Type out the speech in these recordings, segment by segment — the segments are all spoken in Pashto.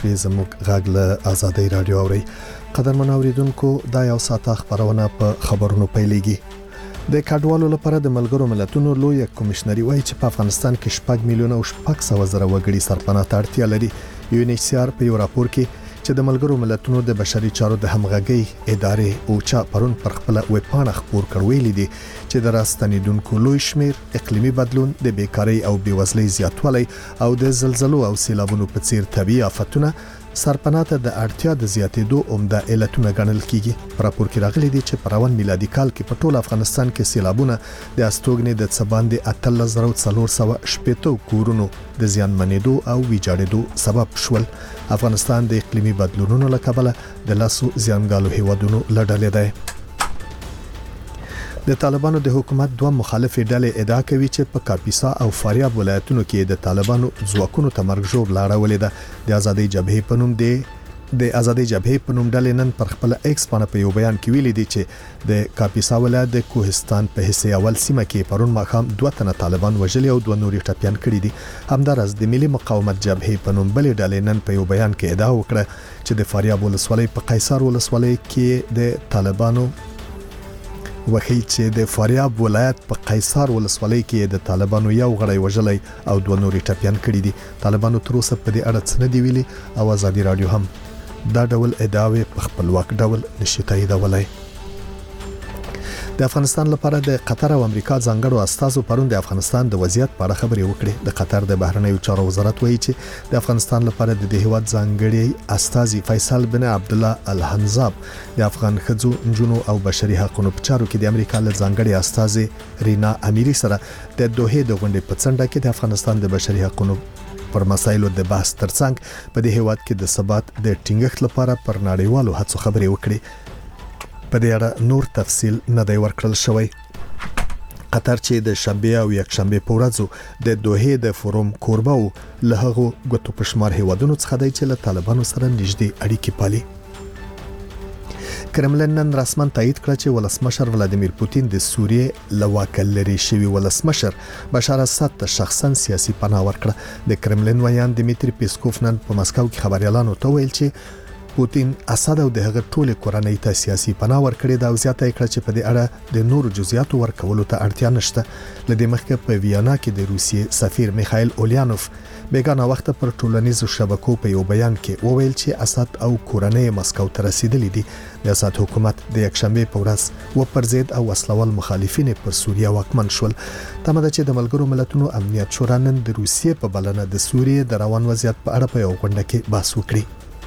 شپې زموږ غږ له آزادۍ رادیو اوري. قدرمن اوریدونکو دا یو ساعت خبرونه په خبرونو پیلېږي. د کډوالو لپاره د ملګرو ملتونو لوی کمشنري وایي چې په افغانستان کې 6 میلیونه او 600,000 وګړي سرپناه ته اړتیا لري. UNHCR په یو راپور کې چې د ملګرو ملتونو د بشري چارو د همغږي ادارې او چا پرون پر خپل ویبپاڼه خبر کړوي لیدي چې د راستنیدونکو لوی شمیر اقلیمي بدلون د بیکاری او بیوزلۍ زیاتوالی او د زلزلو او سیلابونو په څیر طبيعي آفتونه سرپناه ته د اړتیا د زیاتېدو عمده علتونه ګڼل کیږي. په راپور کې راغلي دي چې په روان میلادي کال کې په ټول افغانستان کې سیلابونه د استوګنې د څباندې 13,480 کورونو د زیانمنېدو او ویجاړېدو سبب شول. افغانستان د اقلیمي بدلونونو له کبله د لاسو زیانګالو هیوادونو لړلې ده. د طالبانو د حکومت دوه مخالفې ډلې ادعا کوي چې په کاپیسا او فاریاب ولایتونو کې د طالبانو ځواکونو تمرګ جوړ لاړولې ده. د آزادۍ جبهې په نوم ډلې نن پر خپل ایکس باندې په یو بیان کې ویلي دي چې د کاپیسا ولایت د کوهستان په حصے اول سیمه کې پرون ماښام 2 تنه طالبان وژلي او 2 نوري ټپيان کړي دي. همدارس د ملي مقاومت جبهې په نوم بلې ډلې نن په یو بیان کې ادعا وکړه چې د فاریاب ولسوالۍ په قیصر ولسوالۍ کې د طالبانو وخی چې د فاریاب ولایت په قیصر ولسوالۍ کې د طالبانو یو غړی وژلای او 2 نوري ټپيان کړي دي. طالبانو تر اوسه په دې اړه څه نه دی ویلي او آزادۍ رادیو هم دا ډول ادعاوې په خپلواک ډول نشي تاییدولای. د افغانستان لپاره د قطر او امریکا ځانګړو استازو پرون د افغانستان د وضعیت په اړه خبرې وکړې. د قطر د بهرنیو چارو وزارت وایي چې د افغانستان لپاره د هیواد ځانګړي استازي فیصل بن عبد الله الحنزاب د افغان ښځو، نجونو او بشري حقوقو په چارو کې د امریکا له ځانګړي استازي رینا امیری سره د دوحې د غونډې په څنډه کې د افغانستان د بشري حقوقو پر مسایلو د بحث ترڅنګ په دې هیواد کې د ثبات د ټینګښت لپاره پر نړیوالو هڅو خبرې وکړي. په دې اړه نور تفصیل نه دی ورکړل شوی. قطر چې د شنبه او یکشنبه په ورځو د دوحې د فوروم کوربه او له هغو غوټو پښمار هیوادونو څخه دی چې له طالبانو سره نږدې اړیکې پالي. کرملن نن رسماً تایید کړ چې ولسمشر ولادیمیر پوتین د سوریې لواکل لري شوی ولسمشر بشار اسد ته شخصا سیاسي پناه ورکړه. د کرملن ویان دمیتری پیسکوف نن په مسکو کې خبريالانو ته ویل چې پوتین اسد او دغه ټول کورنۍ ته سیاسي پناه ورکړي دا زیاته کړ چې په دې اړه د نور جزئیاتو ورکولو ته اړتیا نشته. لدې مخکې په ویانا کې د روسیې سفیر میخائیل اولیانوف بیگانه وخت پر ټولنیزو شبکو په یو بیان کې وویل چې اسد او کورنۍ مسکو ته رسیدلي دي. د اسد حکومت د یکشنبه په ورځ پر ضد او وسلوال مخالفین پر سوریه واکمن شول. تمه ده چې د ملګرو ملتونو امنیت شورا نن د روسیې په بلنه د سوریې د روان وضعیت په اړه په یو غونډه کې بحث وکړي.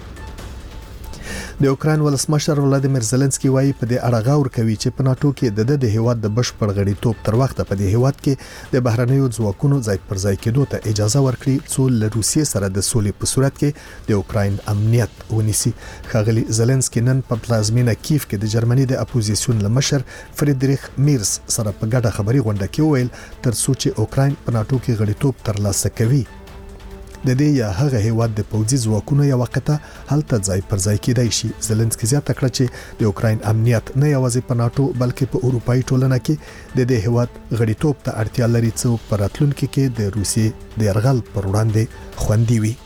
د اوکراین ولسمشر ولادیمیر زيلنسکي وایي په دې اړه غور کوي چې په ناتو کې د هیواد د بشپړ غړیتوب تر وخت په دې هیواد کې د بهرنیو ځواکونو ځای پر ځای کېدو ته اجازه ورکړي څو له روسیې سره د سولې په صورت کې د اوکراین امنیت ونیسي. ښاغلي زيلنسکي نن په پلازمینه کیف کې د جرمني د اپوزیسیون لمشر فریدریخ میرز سره په ګډه خبري غونډه کې ویل تر څو چې اوکراین په ناتو کې غړیتوب ترلاسه کوي د دې یا هغه هیواد د پوځي ځواکونو یو وخت هلته ځای پر ځای کېدای شي. زيلنسکي زیاته کړ چې د اوکراین امنیت نه یوازې په ناتو بلکې په اروپאי ټولنه کې د دې هیواد غړیتوب ته اړتیا لري چې په راتلونکي کې د روسیې د یرغل پر وړاندې خوندي وي.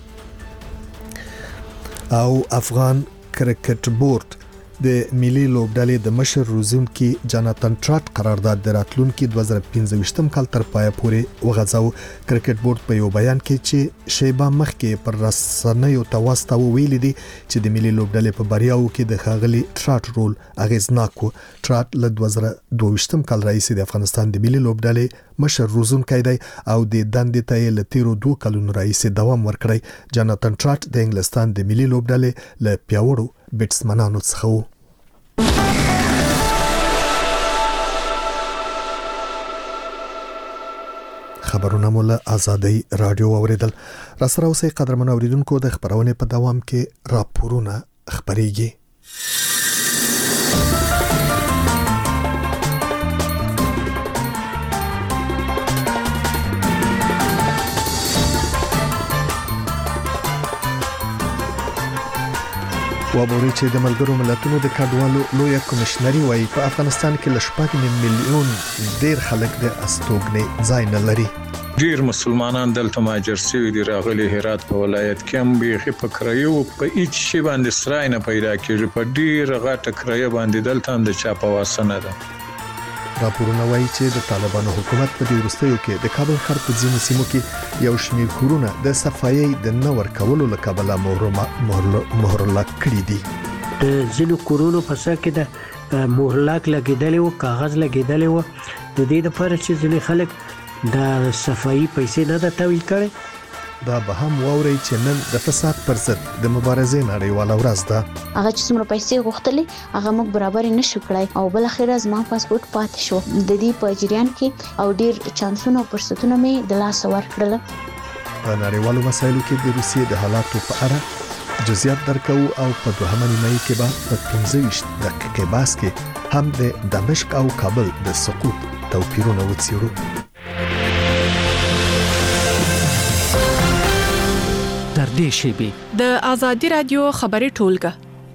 او افغان کرکټ بورډ د ملي لوبډلې د مشر روزونکي جاناتان ټراټ قرارداد د راتلونکي 2015 کال تر پایه پورې وغځاو. کرکټ بورډ په یو بیان کې چې شیبه مخکې پر رسنیو تواسطه ویلي دي چې د ملي لوبډلې په بریاو کې د خاغلي ټراټ رول اغیزناک و. ټراټ له 2022 کال راهیسې د افغانستان د ملي لوبډلې مشر روزونکی دی او د دندې ته له تیرو 2 کلونو راهیسې دوام ورکړی. جاناتان ټراټ د انګلستان د ملي لوبډلې له پیاوړو بیټسمنانو څخه و. خبرونه مولا آزادۍ رادیو اوریدل. را سره اوسې قدرمن اوریدونکو د خبرونه په دوام کې راپورونه خبريږي. وابوري چې د ملګرو ملتونو د کډوالو لوی کمشنري وایي په افغانستان کې ل 6 میلیون ډیر خلک د استوګنې ځای نه لري. ډیر مسلمانان دلته مهاجر شوي دي راغلي هرات په ولایت کې هم بیخي په کرایو په هیڅ شي باندې سرای نه پیدا کېږي په ډیر غټه کرایه باندې دلته هم د چا په واسه نه ده. راپورونه وایي چې د طالبانو حکومت په دې وروستیو کې د کابل ښار په ځینو سیمو کې یو شمېر کورونه د صفایي د نه ورکولو له کبله مهرلاک کړي دي. د ځینو کورونو په سر کې د مهرلاک لګېدلې وو، کاغذ لګېدلې وو، د دې لپاره چې ځینې خلک د صفایي پیسې نه ده تحویل کړي. دا به هم واوري چې نن د فساد پر ضد د مبارزې نړیواله ورځ ده. هغه چې څومره پیسې غوښتلې هغه موږ برابر نشو کړای او بل اخر زما پاسپورت پاتې شو. د دې په جریان کې او ډیر چانسونو فرصتونو مې د لاس ورکړل. په نړیوالو مسایلو کې د روسیې د حالاتو په اړه جزئیات درکو او په دوهمه نیمایي کې به په 15 دقیقې بحث کې هم د دمشق او کابل د سقوط توپیرونه وڅېړو. در دې شیبه د ازادي رادیو خبري ټولګه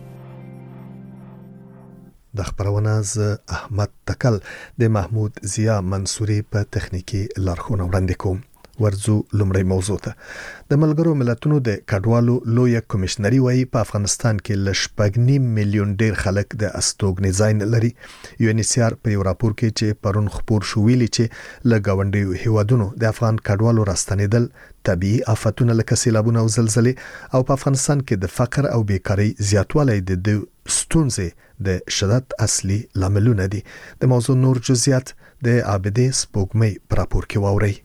د خبرونه ز احمد تکل د محمود ضیا منصوري په تخنیکی لارښوونه وړاندې کوم. ورځو لومړی موضوع ته د ملګرو ملتونو د کډوالو لوی کمشنري وایي په افغانستان کې ل 8.5 میلیون ډیر خلک د استوګنې ځای نه لري. UNHCR په یو راپور کې چې پرون خبر شو ویلي چې ل گاونډیو هیوادونو د افغان کډوالو راستنیدل طبيعي آفتونه لکه سیلابونه او زلزلې او په افغانستان کې د فقر او بیکاری زیاتوالی د ستونزې د شدت اصلي لاملونه دي. د موضوع نور جزئیات د عابدې سپوږمۍ په راپور کې واوري.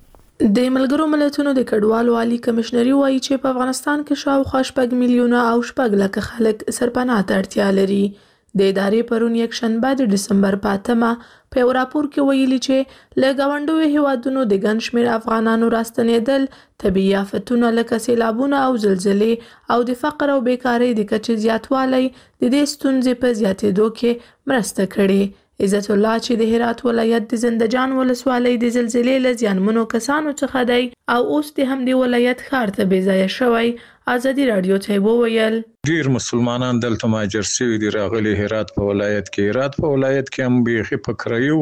د ملګرو ملتونو د کډوالو عالی کمشنري وایي چې په افغانستان کې شاوخوا 8 میلیونه او 6 لک خلک سرپناه ته اړتیا لري. د ادارې پرون یک شنبه د دسمبر په 8 په یو راپور کې ویلي چې له گاونډیو هیوادونو د ګڼ شمېر افغانانو راستنیدل طبیعي آفتونه لکه سیلابونه او زلزلې او د فقر او بیکاری د کچې زیاتوالی د دې ستونزې په زیاتېدو کې مرسته کړې. عزت الله چې د هرات ولایت د زندجان ولسوالۍ د زلزلې له زیانمنو کسانو څخه دی او اوس د همدې ولایت ښار ته بې ځایه شوی، ازادي رادیو ته وویل ډیر مسلمانان دلته مهاجر شوي دي راغلي هرات په ولایت کې. هرات په ولایت کې هم بیخي په کرایو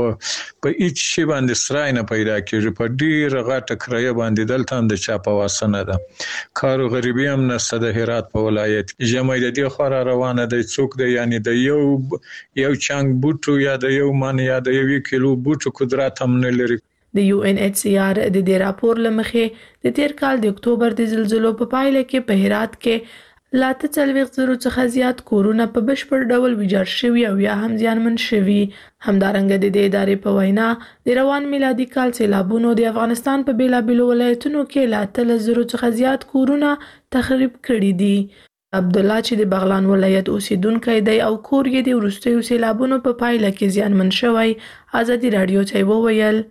په هیڅ شي باندې سرای نه پیدا کېږي په ډیر غټه کرایه باندې دلته هم د چا په واسه نه ده. کار او غریبي هم نشته د هرات په ولایت کې. ژمی د دې خوا روانه دی څوک دی یعنی د یو چنګ بوټو یا د یو من یا د 1 کیلو بوټو قدرت هم نه لري. د UNHCR د دې راپور لمخې د تیر کال د اکتوبر د زلزلو په پایله کې په هرات کې لا 40,000 څخه زیات کورونه په بشپړ ډول ویجاړ شوي او یا هم زیانمن شوي. همدارنګه د دې ادارې په وینا د روان میلادي کال سیلابونو د افغانستان په بیلابیلو ولایتونو کې لا 30,000 څخه زیات کورونه تخریب کړي دي. عبدالله چې د بغلان ولایت اوسیدونکی دی او کور یې د وروستیو سیلابونو په پایله کې زیانمن شوی، ازادي رادیو ته وویل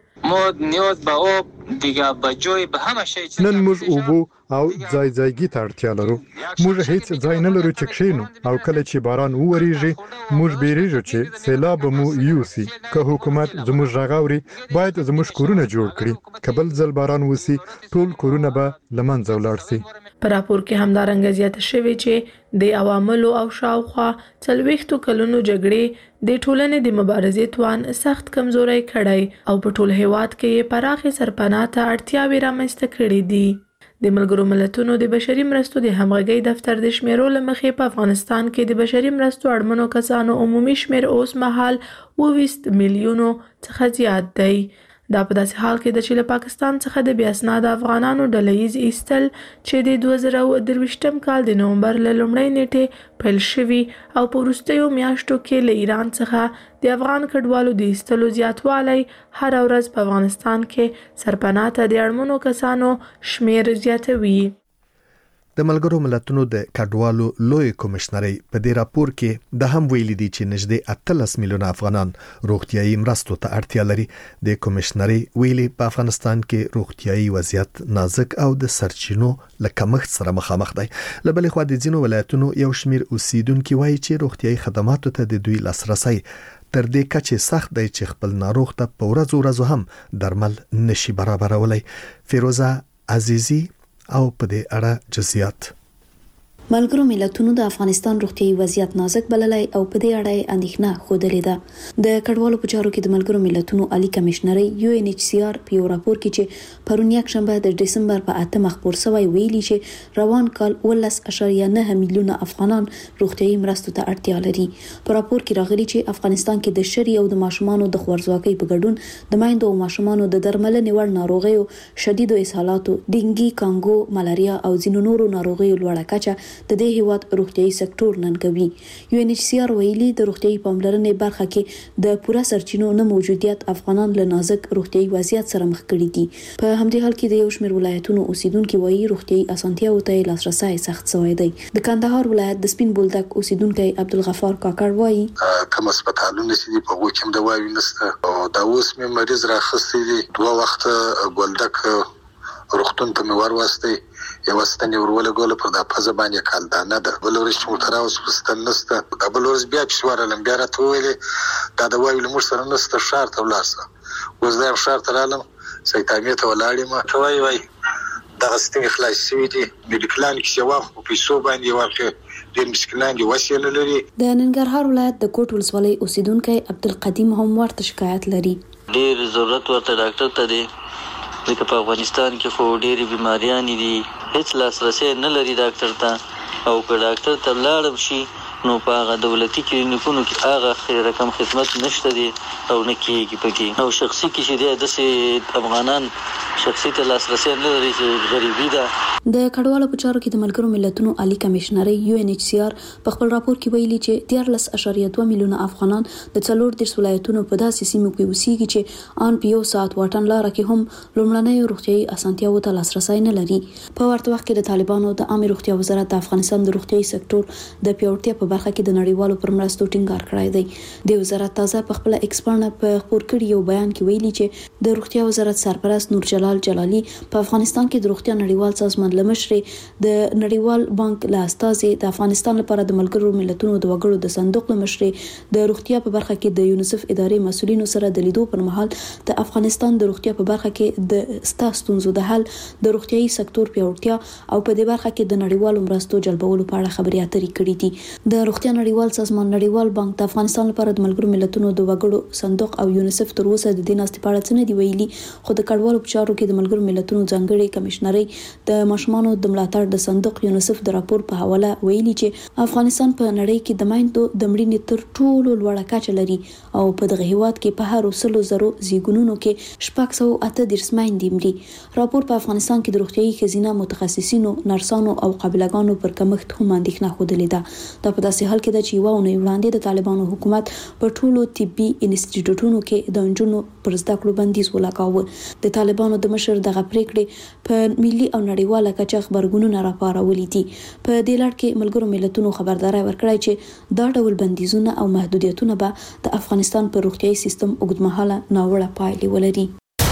نن موږ اوبو او ځایګي ته اړتیا لرو. موږ هیڅ ځای نه لرو چې کښینو او کله چې باران وورېږي موږ بیریږو چې سیلاب مو یوسي. که حکومت زموږ غږ اوري باید زموږ کورونه جوړ کړي. که بل ځل باران وسی ټول کورونه به له منځه ولاړ سي. په راپور کې همدارنګه زیاته شوې چې د عواملو او شاوخوا 40 کلونو جګړې د ټولنې د مبارزې توان سخت کمزوري کړی او په ټول هیواد کې پراخه سرپناه ته اړتیاوې رامنځته کړې دي. د ملګرو ملتونو د بشري مرستو د همغږۍ دفتر د شمیرو لمخې په افغانستان کې د بشري مرستو اړمنو کسانو عمومي شمیر اوس مهال 20 میلیونو څخه زیات دی. دا په داسې حال کې د چې له پاکستان څخه د بې اسناده افغانانو ډلهیز ایستل چې د 2023 کال د نومبر له لومړۍ نیټې پیل شوي او په وروستیو میاشتو کې له ایران څخه د افغان کډوالو د ایستلو زیاتوالی هر ورځ په افغانستان کې سرپناه ته د اړمنو کسانو شمیر زیاتوي. د ملګرو ملتونو د کډوالو لوی کمشنري په دې راپور کې د هم ویلي دي چې نږدې 18 میلیونه افغانان روغتیايي مرستو ته اړتیا لري. د کمشنري ویلي په افغانستان کې روغتیايي وضعیت نازک او د سرچینو له کمښت سره مخامخ دی. له بلې خوا د ځینو ولایتونو یو شمیر اوسیدونکو وایي چې روغتیايي خدماتو ته د دوی لاسرسي تر دې کچې سخت دی چې خپل ناروغ ته په ورځو هم درمل نشي برابرولای. فیروزه عزیزی او په دې اړه جزئیات. ملګرو ملتونو د افغانستان روغتیايي وضعیت نازک بللی او په دې اړه اندېښنه خوده ده. د کډوالو په چارو کې د ملګرو ملتونو عالی کمشنري UNHCR په یو راپور کې چې پرون یک شنبه د دسمبر په 8 خبر شوی ویلي چې روان کال 19.9 میلیونه افغانان روغتیايي مرستو ته اړتیا لري. په راپور کې راغلي چې افغانستان کې د شری او د ماشومانو د خوارځواکۍ په ګډون د مایندو او ماشومانو د درملنې وړ ناروغیو، شدیدو اسهالاتو، ډینګي، کانګو، ملاریا او ځینو نورو ناروغیو لوړه کچه د دې هیواد روغتیايي سکتور ننګوي. UNHCR ویلي د روغتیايي پاملرنې برخه کې د پوره سرچینو نه موجودیت افغانان له نازک روغتیايي وضعیت سره مخ کړي دي. په همدې حال کې د یو شمېر ولایتونو اوسیدونکو وایي روغتیايي اسانتیاوو ته لاسرسي سخت شوی دی. د کندهار ولایت د سپین بولدک اوسیدونکو عبدالغفار کاکړ وایي کوم هسپتالونه چې په وکم د وایي نسته او دا اوس مې مریض راخستې دي 2 وخت بولدک روغتون ته مې ورواستي یو ستنې ورول غول پر د پزه باندې کال دا نه ده بلورس موټر اوس پستل نسته د بلورس بیا چې ورلم بیا راته ویلې دا د وایي لمر سره نسته شهر ته ولارسه اوس دا شهر ته رالم سیتامیه ته ولاړم ته وایي دا ستنې خلاص شوې دي میډیکلان کې شواف په پیسو باندې ورکه د مسکلان دی وسیله لري. د ننګرهار ولایت د کوټ ولسوالۍ اوسیدونکو عبدالقدیم هم ورته شکایت لري. ډیر ضرورت ورته ډاکټر ته دی ځکه په افغانستان کې خو ډېری بیماریان دي هیڅ لاسرسي نه لري ډاکټر ته او که ډاکټر ته لاړم شي نو په هغه دولتي کلینیکونو کې هغه رقم خدمت نشته دي او نه کېږي پکې او شخصي کې چې دی داسې افغانان شخصي ته لاسرسي نه لري چې غریبي ده. د کډوالو په چارو کې د ملګرو ملتونو عالی کمشنري UNHCR په خپل راپور کې ویلي چې 13.2 میلیونه افغانان د 14 ولایتونو په داسې سیمو کې اوسېږي چې ان په یو ساعت واټن لاره کې هم لومړنۍ روغتیايي اسانتیاوو ته لاسرسي نه لري. په ورته وخت کې د طالبانو د عامه روغتیا وزارت د افغانستان د روغتیايي سکتور د پیاوړتیا په برخه کې د نړیوالو پر مرستو ټینګار کړی دی. د وزارت تازه په خپل ایکسپرنه په خبر کړي یو بیان کې ویلي چې د روغتیا وزارت سرپرست نور جلال جلالي په افغانستان کې د روغتیا نړیوال سازمان لمشري د نړیوال بانک لاستازي د افغانستان لپاره د ملګرو ملتونو د وګړو د صندوق لمشري د روغتیا په برخه کې د یونیسف ادارې مسؤلینو سره د لیدو پر مهال د افغانستان د روغتیا په برخه کې د ستونزو د حل د روغتیايي سکتور پیاوړتیا او په دې برخه کې د نړیوالو مرستو جلبولو په اړه خبرې اترې کړې دي. د روغتیا نړیوال سازمان نړیوال بانک د افغانستان لپاره د ملګرو ملتونو د وګړو صندوق او یونیسف تر اوسه د دې ناستې په اړه څه نه دی ویلي خو د کډوالو په چارو کې د ملګرو ملتونو ځانګړي کمشنري د ماشومانو د ملاتړ د صندوق یونیسف د راپور په حواله ویلي چې افغانستان په نړۍ کې د مایندو د مړینې تر ټولو لوړه کچه لري او په دغه هیواد کې په هر 100 زیږونونو کې 638 مایندې مري. راپور په افغانستان کې د روغتیايي ښځینه متخصصینو، نرسانو او قابلګانو پر کمښت هم اندېښنه خوده ده. دا په داسې حال کې ده چې یو اونۍ وړاندې د طالبانو حکومت په ټولو طبي انسټیټیوټونو کې د نجونو پر زده کړو بندیز ولګاوه. د طالبانو د مشر دغه پریکړې په ملي او نړیواله کچه خبرګونونه راپارولي دي. په دې لړ کې ملګرو ملتونو خبرداري ورکړې چې دا ډول بندیزونه او محدودیتونه به د افغانستان پر روغتیايي سیستم اوږدمهاله ناوړه پایلې ولري.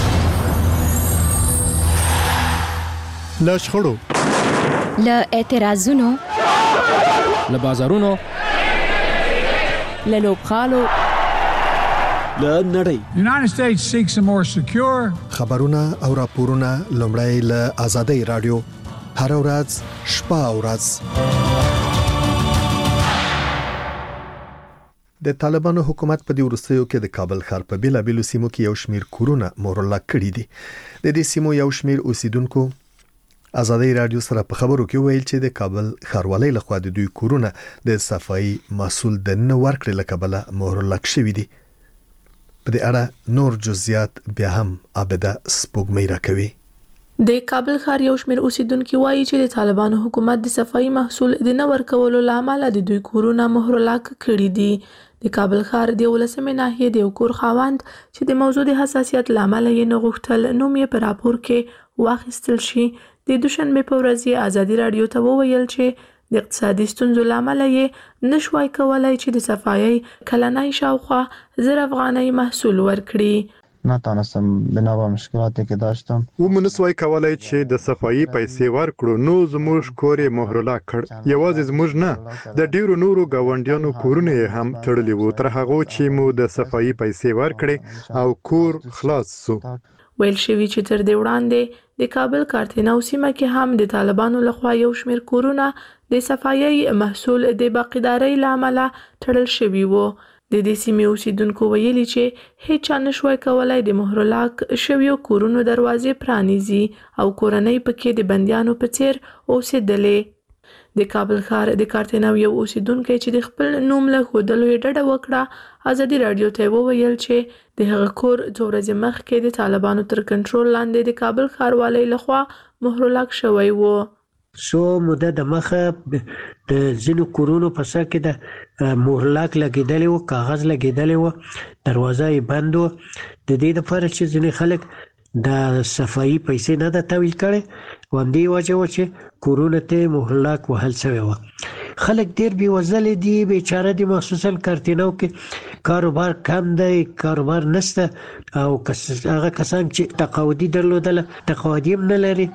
له شخړو، له اعتراضونو، له بازارونو، له لوبخالو، له نړۍ. United States seeks a more secure. خبرونه او راپورونه لومړی له آزادۍ رادیو هر ورځ شپه او ورځ. د طالبانو حکومت په دې وروستیو کې د کابل ښار په بیلابیلو سیمو کې یو شمیر کورونه مورلا کړی دي. د دې سیمو یو شمیر اوسیدونکو آزادۍ رادیو سره په خبرو کې ویل چې د کابل ښاروالۍ لخوا د دوی کورونه د صفایي مسول د نه ورکړې لکبله مورلا شوی دي. په دې اړه نور جزئیات بیا هم عابده سپوږمۍ راکوي. د کابل ښار یو شمېر اوسیدونکو وایي چې د طالبانو حکومت د صفایي محصول د نه ورکولو لامل د دوی کورونه مهرلاک کړي دي. د کابل ښار د 18مې ناحیې د یو کور خاوند چې د موضوع د حساسیت لامل یې نه غوښتل نوم یې په راپور کې واخیستل شي، د دوشنبه په ورځ یې آزادي رادیو ته وویل چې د اقتصادي ستونزو لامل یې نشوای کولای چې د صفایي کلنۍ شاوخوا 1000 افغانۍ محصول ورکړي. نتونستم بنابر مشکلاتی که داشتم و منسوای کولای چې د صفایي پیسې ورکړو نو زموږ کور یې مهرلا کړ. یوازې زموږ نه د ډیرو نورو گاونډیانو کورونه هم تړلي وو تر هغه چې مو د صفایي پیسې ورکړې او کور خلاص شو. ویل شوی چې تر دې وړاندې د کابل کارتینو سیمه کې هم د طالبانو لخوا یو شمېر کورونه د صفایي محصول د باقیدارۍ له امله تړل شوي وو. د دې سیمې اوسیدونکو ویلي چې هیڅ نشوای کولای د مهرلاک شویو کورونو دروازې پرانیزي او کورنۍ پکې د بندیانو په څیر اوسېدلې. د کابل ښار د کارتینو یو اوسیدونکی چې د خپل نوم له ښودلو یې ډډه وکړه ازادي راډیو ته وویل چې د هغه کور څو ورځې مخکې د طالبانو تر کنټرول لاندې د کابل ښاروالۍ لخوا مهرلاک شوی و. سو موده د مخه د ځینو کورونو په سر کې د مهرلاک لګېدلی و، کاغذ لګېدلی و، دروازه یې بند و. د دې لپاره چې ځینې خلک د صفایي پیسې نه ده تحویل کړې، همدې وجه وه چې کورونو ته مهرلاک وهل شوی و. خلک ډېر بېوزلې دي، بیچاره دي، مخصوصا کارتینو کې کاروبار کم دی، کاروبار نشته او هغه کسان چې تقاعدي درلودله تقاعدي هم نه لري،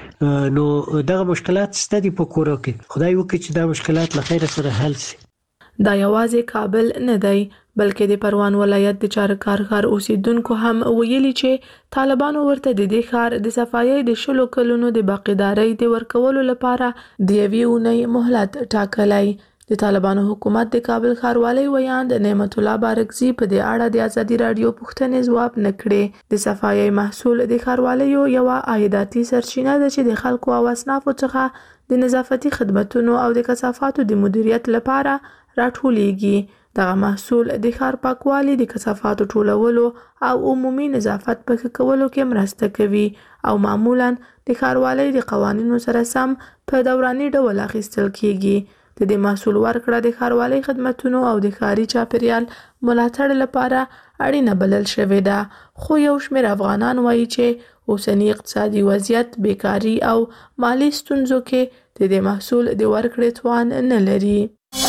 نو دغه مشکلات شته دي په کورو کې. خدای وکړي چې دا مشکلات له خیره سره حل شي. دا یوازې کابل نه دی بلکې د پروان ولایت د چارکار ښار اوسیدونکو هم ویلي چې طالبانو ورته د دې ښار د صفایي د 20 کلونو د باقیدارۍ د ورکولو لپاره د یوې اونۍ مهلت ټاکلی. د طالبانو حکومت د کابل ښاروالۍ ویاند نعمت الله بارکزي په دې اړه د ازادي راډیو پوښتنې ځواب نه کړې. د صفایي محصول د ښاروالۍ یوه عایداتي سرچینه ده چې د خلکو او اصنافو څخه د نظافتي خدمتونو او د کثافاتو د مدیریت لپاره راټولیږي. دغه محصول د ښار پاکوالي، د کثافاتو ټولولو او عمومي نظافت په ښه کولو کې مرسته کوي او معمولاً د ښاروالۍ د قوانینو سره سم په دوراني ډول اخیستل کیږي. د دې محصول ورکړه د ښاروالۍ خدمتونو او د ښاري چاپیریال ملاتړ لپاره اړینه بلل شوې ده. خو یو شمېر افغانان وایي چې اوسنی اقتصادي وضعیت، بیکاري او مالي ستونزو کې د دې محصول د ورکړې توان نه لري.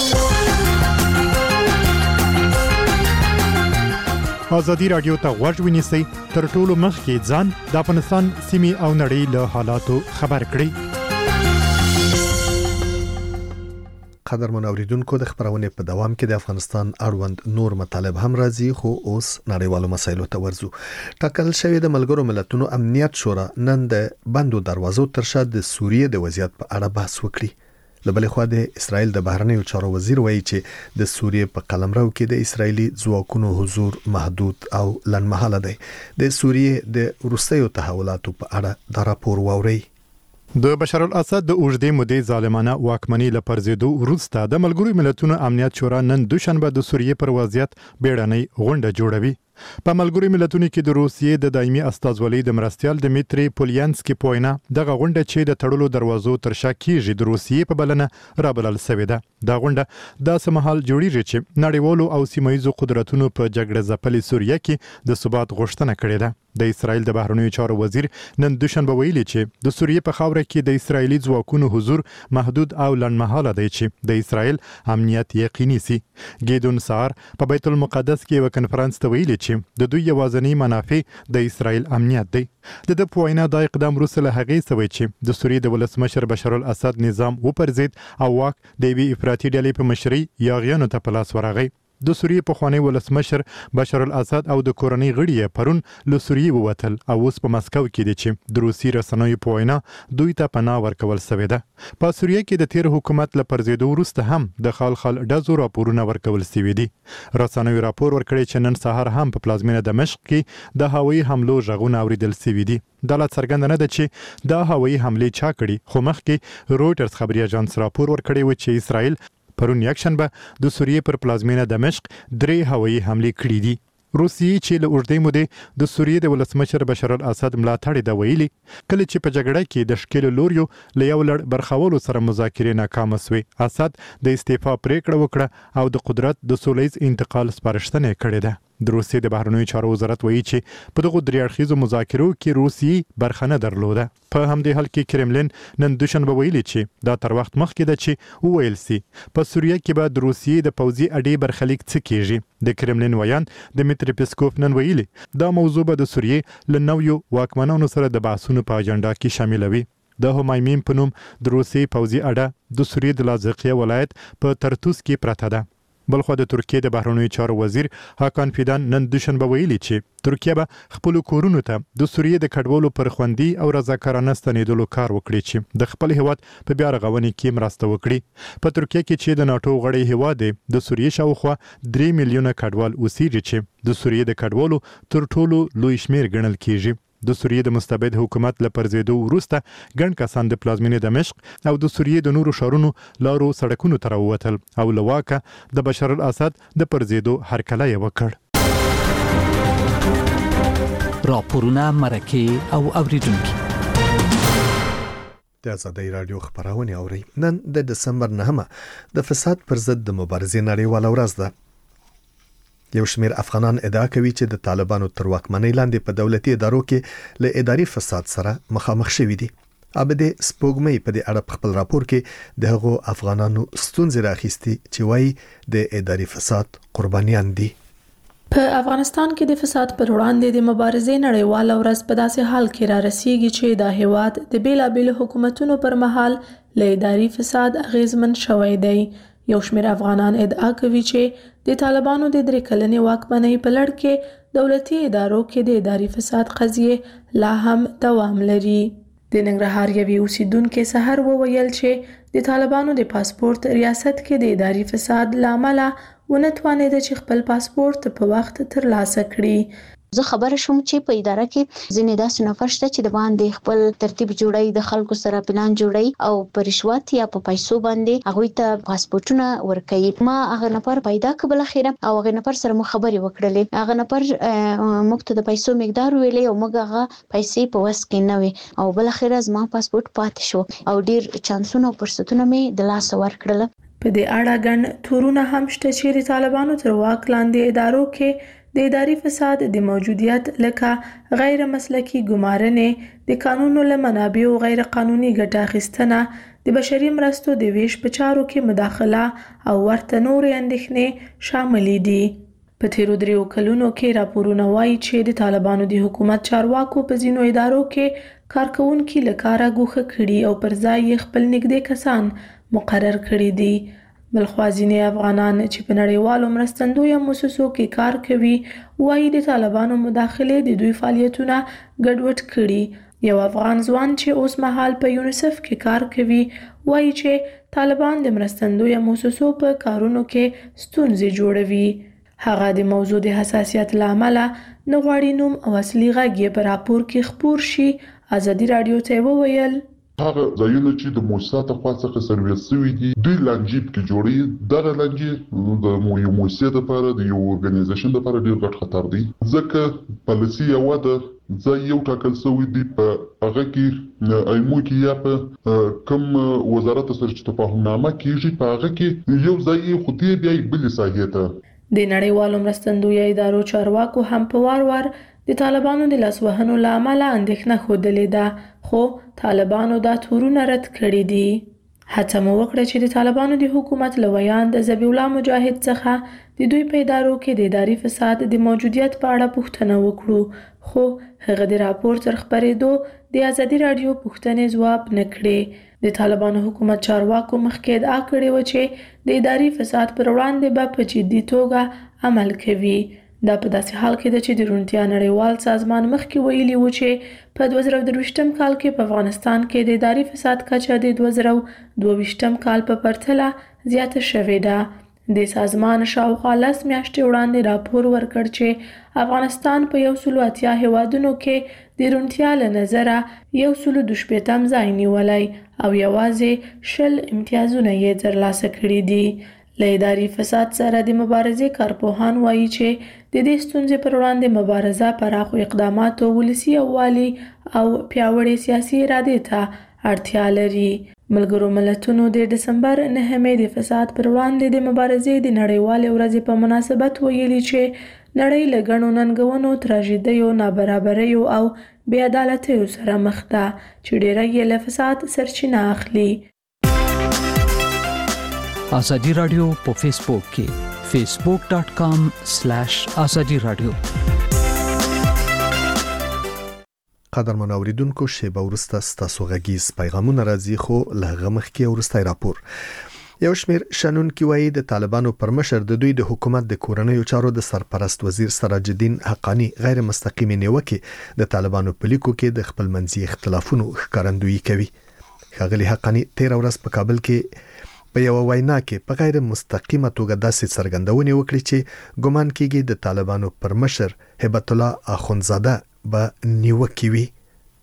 ازادي راډیو ته غوږ ونیسئ، تر ټولو مخکې ځان د افغانستان سیمې او نړۍ له حالاتو خبر کړئ. قدرمن اوریدونکو، د خبرونې په دوام کې د افغانستان اړوند نور مطالب هم راځي، خو اوس نړیوالو مسایلو ته ورځو. ټاکل شوی د ملګرو ملتونو امنیت شورا نن د بندو دروازو تر شا د سوریې د وضعیت په اړه بحث وکړي. له بلې خوا د اسرائیل د بهرنیو چارو وزیر وایي چې د سوریې په قلمرو کې د اسرایلی ځواکونو حضور محدود او لنډمهاله دی. د سوریې د وروستیو تحولاتو په اړه دا راپور واوري. د بشار الاسد د اوږدې مودې ظالمانه واکمنۍ له پرځېدو وروسته د ملګرو ملتونو امنیت شورا نن دوشنبه د سوریې پر وضعیت بیړنۍ غونډه جوړوي. په ملګرو ملتونو کې د روسیې د دایمي استازولۍ د مرستیال دمیتری پولینسکي په وینا دغه غونډه چې د تړلو دروازو تر شا کیږي د روسیې په بلنه رابلل شوې ده. دا غونډه داسې مهال جوړیږي چې نړیوالو او سیمایي قدرتونو په جګړه ځپلې سوریه کې د ثبات غوښتنه کړې ده. د اسرائیل د بهرنیو چارو وزیر نن دوشنبه ویلي چې د سوریې په خاوره کې د اسرایلی ځواکونو حضور محدود او لنډمهاله دی چې د اسرائیل امنیت یقیني سي. ګیدون سار په بیت المقدس کې یو کنفرانس ته ویلي چې د دوی یوازینی منافع د اسرائیل امنیت دی. د په وینا د اقدام وروسته له هغې سوي چې د سوریې د ولسمشر بشار الاسد نظام وپرځید او واک د یوې افراطي ډلې په مشرۍ یاغیانو ته په لاس ورغی. د سوریې پخوانی ولسمشر بشار الاسد او د کورنۍ غړي پرون له سوریې ووتل او اوس په مسکو کې دي چې د روسي رسنیو په وینا دوی ته پناه ورکول شوې ده. په سوریې کې د تیر حکومت له پرځېدو وروسته هم د خال ډزو راپورونه ورکول شوي دي. رسنیو راپور ورکړی چې نن سهار هم په پلازمینه دمشق کې د هوایي حملو غږونه اوریدل شوي دي. دا لا څرګنده نه ده چې دا هوایي حملې چا کړي، خو مخکې رویټرز خبري اژانس راپور ورکړی و چې اسرائیل پرون یکشنبه د سوریې پر پلازمینه دمشق 3 هوایي حملې کړې دي. روسیې چې له اوږدې مودې د سوریې د ولسمشر بشار الاسد ملاتړ د ویلي کله چې په جګړه کې د شکل لوریو له یو لړ برخولو سره مذاکرې ناکام شوې، اسد د استعفا پریکړه وکړه او د قدرت د سولهییز انتقال سپارښتنه کړې ده. د روسیې د بهرنیو چارو وزارت وایي چې په دغه درې اړخیزو مذاکرو کې روسیې برخه نه درلوده. په همدې حال کې کرملین نن دوشنبه ویلي چې دا تر وخت مخکې ده چې وویل سي په سوریه کې به د روسیې د پوځي اډې برخلیک څه کیږي. د کرملین ویان دمیتری پیسکوف نن ویلي دا موضوع به د سوریې له نویو واکمنانو سره د بحثونو په اجنډا کې شاملوي. د همایمین په نوم د روسیې پوځي اډه د سوریې د لاذقیه ولایت په ترتوس کې پرته ده. بلخو د ترکیه د بهرنیو چارو وزیر هاکان فیدان نن دوشنبه ویلي چې ترکیه به خپل کورونو ته د سوریې د کډوالو پر خوندي او رضاکارانه ستنېدلو کار وکړي چې د خپل هیواد په بیا رغونې کې مرسته وکړي. په ترکیه کې چې د ناتو غړی هیواد دی د سوریې شاوخوا 3 میلیونه کډوال اوسېږي چې د سوریې د کډوالو تر ټولو لوی شمیر ګڼل کیږي. د سوریې د مستبد حکومت له پرځېدو وروسته ګڼ کسان د پلازمینې دمشق او د سوریې د نورو ښارونو لارو سړکونو ته راووتل او له واکه د بشار الاسد د پرځېدو هرکلی یې وکړ. راپورونه مرکه او اوریدونکي د ازادۍ رادیو خبرونه اوري. نن د دسمبر 9 د فساد پر ضد د مبارزې نړیواله ورځ ده. یو شمیر افغانان ادعا کوي چې د طالبانو تر واکمنۍ لاندې په دولتي ادارو کې له اداري فساد سره مخامخ شوي دي. ابدي سپوږمۍ په دې اړه خپل راپور کې د هغو افغانانو ستونزې راخیستي چې وایي د اداري فساد قربانیان دي. په افغانستان کې د فساد پر وړاندې د مبارزې نړیواله ورځ په داسې حال کې را رسیږي چې د هیواد د بیلابېلو حکومتونو پر مهال له اداري فساد اغیزمن شوی دی. یو شمیر افغانان ادعا کوي چې د طالبانو د 3 کلنې واکمنۍ په لړ کې دولتي ادارو کې د اداري فساد قضیې لا هم دوام لري. د ننګرهار یوې اوسیدونکو سحر وویل چې د طالبانو د پاسپورت ریاست کې د اداري فساد لامل ونتوانید چې خپل پاسپورت په وخت ترلاسه کړي. زه خبره شوم چې په اداره کې ځینې داسې نفر شته چې د باندې خپل ترتیب جوړي، د خلکو سره پلان جوړي او پر رشوت یا په پیسو باندې هغه ته پاسپورتونه ورکوي. ما هغه نفر پیدا کړل اخیرا او هغه نفر سره مو خبرې وکړلې. هغه نفر موږ ته د پیسو مقدار ویلې او موږ هغه پیسې په وس کې نه وي او بل اخیرا زما پاسپورت پاتې شو او ډیر چانسونه او فرصتونه مې د لاس ورکړل. په دې اړه ګڼ تورونه هم شته چې د طالبانو تر واک لاندې ادارو کې د اداري فساد د موجودیت لکه غیر مسلکي ګمارنې، د قانونو له منابعو غیر قانوني ګټه اخیستنه، د بشري مرستو د ویش په چارو کې مداخله او ورته نورې اندېښنې شامل دي. په تیرو 3 کلونو کې راپورونه وایي چې د طالبانو د حکومت چارواکو په ځینو ادارو کې کارکونکي له کاره ګوښه کړي او پر ځای یې خپل نږدې کسان مقرر کړي دي. بلخوا ځینې افغانان چې په نړیوالو مرستندویه مؤسسو کې کار کوي وایي د طالبانو مداخلې د دوی فعالیتونه ګډوډ کړي. یو افغان ځوان چې اوس مهال په یونیسف کې کار کوي وایي چې طالبان د مرستندویه مؤسسو په کارونو کې ستونزې جوړوي. هغه د موضوع د حساسیت له امله نه غواړي نوم او اصلي غږ یې په راپور کې خپور شي. ازادي رادیو ته وویل هغه ځایونه چې د موسسات خوا څخه سرویس شوي دي دوی لانجې کې جوړي. دغه لانجې د یو موسسې لپاره د یو اورګنایزیشن لپاره ډیر غټ خطر دی ځکه پالیسي یو د ځای یو ټاکل شوی دی په هغه کې ایمو کې یا په کوم وزارت سره چې تفاهمنامه کیږي په هغه کې یو ځای خو دې بیا بل ساحې ته د نړیوالو مرستندویه ادارو چارواکو هم په وار وار د طالبانو د لاسوهنو له امله اندېښنه ښودلې ده خو طالبانو دا تورونه رد کړي دي. هڅه مو وکړه چې د طالبانو د حکومت له ویان د ذبیح الله مجاهد څخه د دوی په ادارو کې د اداري فساد د موجودیت په اړه پوښتنه وکړو خو هغه د راپور تر خپرېدو د ازادي رادیو پوښتنې ځواب نه کړې. د طالبانو حکومت چارواکو مخکې ادعا کړې و چې د اداري فساد پر وړاندې به په جدي توګه عمل کوي. دا په داسې حال کې ده چې د روڼتیا نړیوال سازمان مخکې ویلي و چې په 2023 کال کې په افغانستان کې د اداري فساد کچه د 2022 کال په پرتله زیاته شوې ده. د سازمان شاوخوا 10 میاشتې وړاندې راپور ورکړ چې افغانستان په 180 هیوادونو کې د روڼتیا له نظره 112 ځای نیولی او یوازې 20 امتیازونه یې ترلاسه کړي دي. له اداري فساد سره د مبارزې کارپوهان وایي چې د دې ستونزې پر وړاندې مبارزه پراخو اقداماتو، ولسي یووالي او پیاوړې سیاسي ارادې ته اړتیا لري. ملګرو ملتونو د دسمبر 9 د فساد پر وړاندې د مبارزې د نړیوالې ورځې په مناسبت ویلي چې نړۍ له ګڼو ننګونو، تراژیدیو، نابرابریو او بې عدالتیو سره مخ ده چې ډیری یې له فساد سرچینه اخلي. ازادي رادیو په فیسبوک کې facebook.com/ازادي رادیو. قدرمن اوریدونکو شیبه ورسته ستاسو غږیز پیغامونه راځي خو له هغه مخکې ورسته راپور. یو شمیر شنونکي وایي د طالبانو پر مشر د دوی د حکومت د کورنیو چارو د سرپرست وزیر سراج الدین حقانی غیر مستقیم نیوکه د طالبانو په لیکو کې د خپل منځي اختلافونو ښکارندویي کوي. ښاغلي حقانی 13 ورځ په کابل کې په یو وینا کې په غیر مستقیمه توګه داسې څرګندونه وکړه چې ګمان کیږي د طالبانو پر مشر هبت الله اخونزاده به نیوکه وي.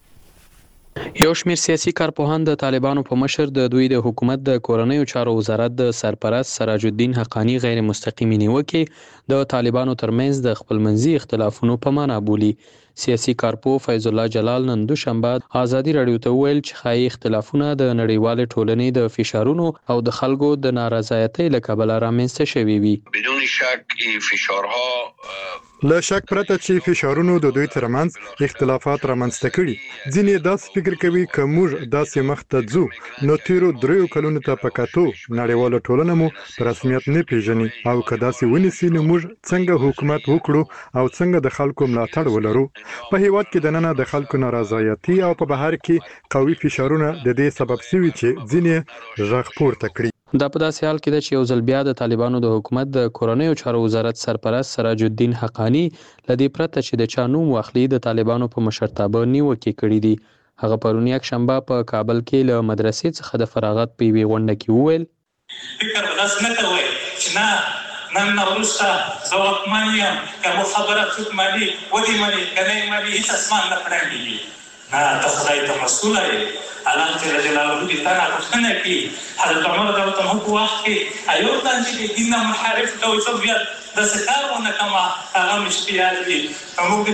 یو شمیر سیاسي کارپوهان د طالبانو په مشر د دوی د حکومت د کورنیو چارو وزارت د سرپرست سراج الدین حقانی غیر مستقیم نیوکه د طالبانو ترمنځ د خپلمنځي اختلافونو په معنا بولي. سیاسي کارپو فیض الله جلال نن دوشنبه آزادي رادیو ته ویل چې خای اختلافونه د نړیوال ټولنې د فشارونو او د خلکو د نارضایتۍ له کبله رامنځته شوي وي. بدون شک فشارها لا شک پرته چې فشارونو د دوی ترمنځ اختلافات رامنځته کړي. ځینې داسې فکر کوي چې موږ داسې مخ ته ځو نو تیرو 3 کلونو ته پکاتو نړیواله ټولنه مو په رسمیت نه پیژني او که داسې ونیسي نو موږ څنګه حکومت وکړو او څنګه د خلکو ملاتړ ولرو. په هیواد کې د نن د خلکو نارضایتي او په بهر کې قوي فشارونه د دې سبب شوي چې ځینې ژغ پورته کړي. دا په داسې حال کې ده چې یو ځل بیا د طالبانو د حکومت د کورنیو چارو وزارت سرپرست سراج الدین حقانی لدی پرته چې د چا نوم واخلي د طالبانو په مشرتابه نیوکه کړې دي. هغه پرون یک شنبه په کابل کې له مدرسې څخه د فراغت په یوه غونډه کې وویل فکر داس نه کوي چې نه نن وروسته زه واکمن یم که مو خبره څوک مني ودې مني که نه یې مني هېڅ اسمان نه پړنګېږي. نه ته خدای ته مسؤله یې. الله جل جلاله دې تا نه پوښتنه کړي. حضرت عمر رضی الله عنه په وخت کې ایوب باندې د دین منحرف کوي څو بیا د سکارونه کما هغه مشکلات دي. موږ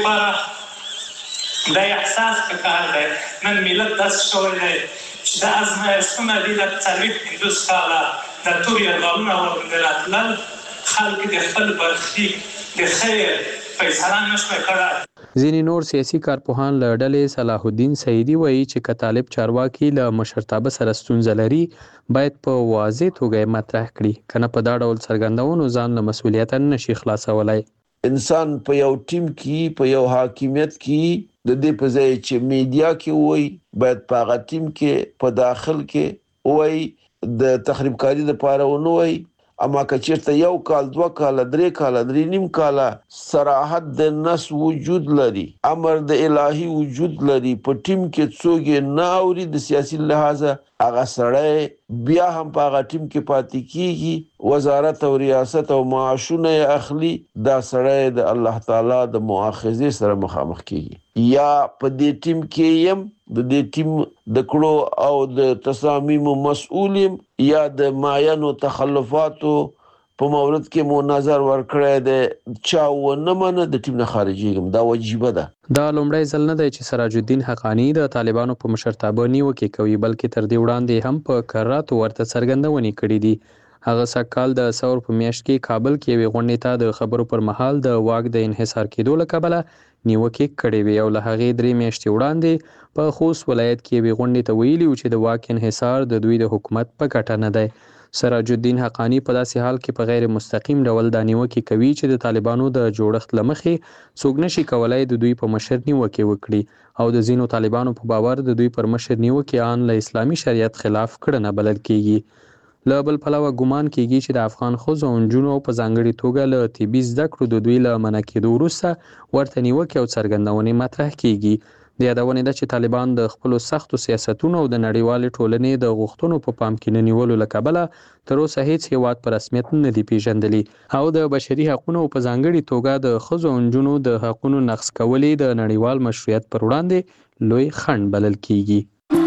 لپاره دا احساس پکار دی. نن ملت داسې شوی دی چې دا ازمایښتونه دي د 40 کاله د تور یرغلونه ورباندې راتلل. خلک د خپل برخلیک د خیر فیصله نشوی کړی. ځینې نور سیاسي کارپوهان له ډلې صلاح الدین سعیدي وایي چې که طالب چارواکي له مشرتابه سره ستونزه لري باید په واضح توګه مطرح کړي، کنه په دا ډول څرګندونو ځان له مسؤلیت نشي خلاصولای. انسان په یو ټیم کې په یو حاکمیت کې د دې په ځای چې میډیا کې وای باید په هغه ټیم کې په داخل کې وای د تخریبکاری لپاره ونوي. اما که چیرته 1 کال 2 کال 3 کال 3 نیم کال صراحت د نس وجود لري، امر د الهي وجود لري، په ټیم کې څوک نه اوري د سیاسي لحاظه هغه سړی بیا هم په هغه ټیم کې پاتې کیږي، وزارت او ریاست او معاشونه اخلي، دا سړی د الله تعالی د مؤاخذې سره مخامخ کیږي. یا په دې ټیم کې يم د دې ټیم د کړو او د تصامیم مسؤلیم یا د معینو تخلفاتو په مورد کې مو نظر ورکړی دی چا ونه منه د ټیم نه خارجېږم. دا وجیبه ده. دا لومړی ځل نه دی چې سراج الدین حقانی د طالبانو په مشرتابه نیوکې کوي، بلکې تر دې وړاندې هم په کراتو ورته څرګندونې کړې دي. هغه سږکال د ثور په میاشت کې کابل کې یوې غونډې ته د خبرو پر مهال د واک د انحصار کېدو له کبله نیوکې کړې وې او له هغې 3 میاشتې وړاندې په خوست ولایت کې یوې غونډې ته ویلي و چې د واک انحصار د دوی د حکومت په ګټه نه دی. سراج الدین حقانی په داسې حال کې په غیر مستقیم ډول دا نیوکې کوي چې د طالبانو د جوړښت له مخې څوک نشي کولای د دوی په مشر نیوکې وکړي او د ځینو طالبانو په باور د دوی پر مشر نیوکې ان له اسلامي شریعت خلاف کړنه بلل کیږي. له بل پلوه ګمان کیږي چې د افغان ښځو او نجونو په ځانګړي توګه له طبي زده کړو د دوی له منع کېدو وروسته ورته نیوکې او څرګندونې مطرح کیږي. د یادونې ده چې طالبان د خپلو سختو سیاستونو او د نړیوالې ټولنې د غوښتنو په پام کې نه نیولو له کبله تر اوسه هیڅ هیواد په رسمیت نه دی پیژندلی او د بشري حقونو په ځانګړي توګه د ښځو او نجونو د حقونو نقض کولې د نړیوال مشروعیت پر وړاندې لوی خنډ بلل کیږي.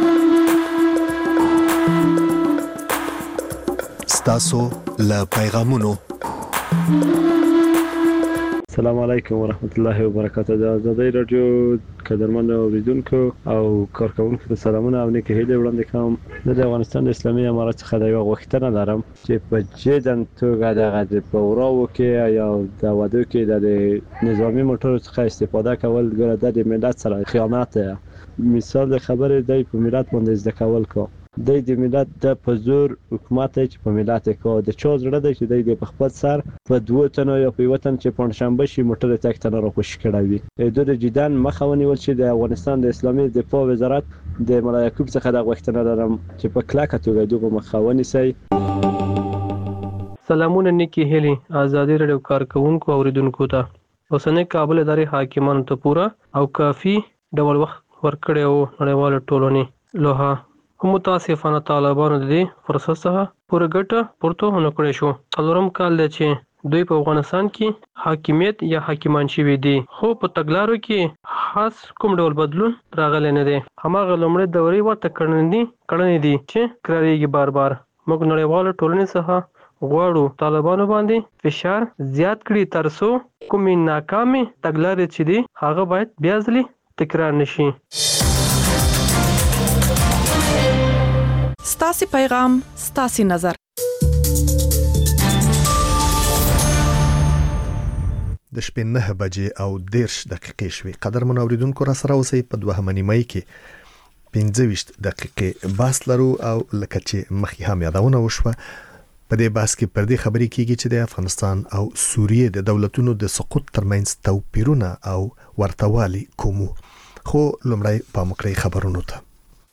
ستاسو له پیغامونو. السلام علیکم ورحمت الله وبرکاته. د آزادۍ رادیو قدرمن اوریدونکو او کارکونکو ته سلامونه او نیکه هیلې وړاندې کوم. د افغانستان د اسلامي امارت څخه د یو غوښتنه لرم چې په جدن توګه د پوراو کې یا د ودو کې د نظامی موټرو څخه استفاده کول ګره د ملت سره خیانت. مثال د خبرې دی په ملت باندې زده کول کو د ملت د پزور حکومت چې په ملت کې د چا زړه د چې د خپل سر په دوه تنو یا په وطن چې پنځشنبه شي موټر تک تنه را خوش کړی وي د جدان مخاوني ول چې د افغانستان د اسلامي دفاع وزارت د مولا یعقوب څخه د غوښتنه لرم چې په کلاکه توګه دغه مخاوني سي. سلامونه نیکی هلی آزادی رادیو کارکونکو اوریدونکو ته اوسنۍ کابل ادارې حاکمانو ته پورا او کافي ډول وخت ورکړی او نړیوال ټولنې لوها هم متاسفانه طالبانو د دې فرصت څخه پوره ګټه پورته ونه کړې شو. څلورم کال دی چې دوی په افغانستان کې حاکمیت یا حاکمان شوي دي خو په تګلارو کې خاص کوم ډول بدلون راغلی نه دی. هماغه لومړۍ دورې ورته کړنې دي چې کرارېږي بار بار. موږ نړیوال ټولنې څخه غواړو طالبانو باندې فشار زیات کړي ترڅو کومې ناکامې تګلارې چې دي هغه باید بیا ځلې تکرار نشي. ستاسو پیغام ستاسو نظر. د شپې 9 بجې او 10 دقیقې شوې. قدرمن اوریدونکو را سره اوسئ په 2 نیمه کې 15 دقیقې باس لرو او لکه چې مخکې هم یادونه وشوه په دې باس کې پر دې خبرې کیږي چې د افغانستان او سوریې د دولتونو د سقوط ترمنځ توپیرونه او ورتهوالي کومو. خو لومړی پام وکړئ خبرونو ته.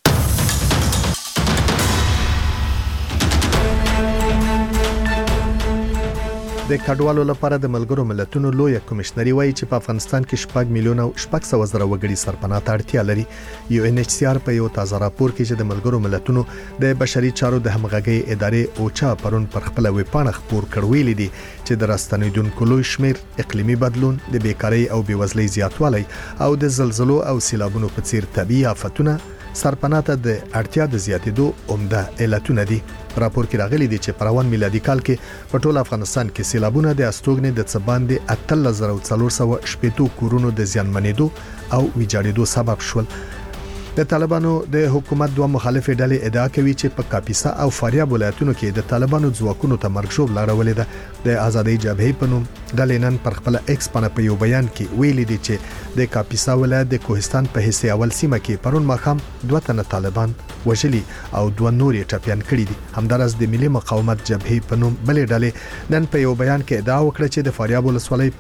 د کډوالو لپاره د ملګرو ملتونو لوی کمشنري وایي چې په افغانستان کې 4 میلیونه او 600 زره وګړي سرپناه ته اړتیا لري. UNHCR په یو تازه راپور کې چې د ملګرو ملتونو د بشري چارو د همغږي ادارې اوچا پرون پر خپل ویبپاڼه خبر کړویل دي چې د راستنیدونکو لوی شمیر اقلیمي بدلون، د بیکاری او بېوزلۍ زیاتوالی او د زلزلو او سیلابونو په څیر طبیعي آفتونه سرپناه ته د اړتیا د زیاتېدو عمده علتونه دي. راپور کې راغلي دي چې په روان میلادي کال کې په ټول افغانستان کې سیلابونه د استوګنې د څباندې 18400 کورونو د زیانمنېدو او ویجاړېدو سبب شول. د طالبانو د حکومت دوه مخالفې ډلې ادعا کوي چې په کاپیسا او فاریاب ولایتونو کې د طالبانو ځواکونو ته مرګ لاړولې ده. د آزادۍ جبهې په نوم ډلې نن پر خپل ایکس باندې په یو بیان کې ویلي دي چې د کاپیسا ولایت د کوهستان په حصے اول سیمه کې پرون ماښام 2 تنه طالبان وژلي او 2 نور یې ټپيان کړي دي. همدارس د ملي مقاومت جبهې په نوم بلې ډلې نن په یو بیان کې ادعا وکړه چې د فاریاب ولسوالۍ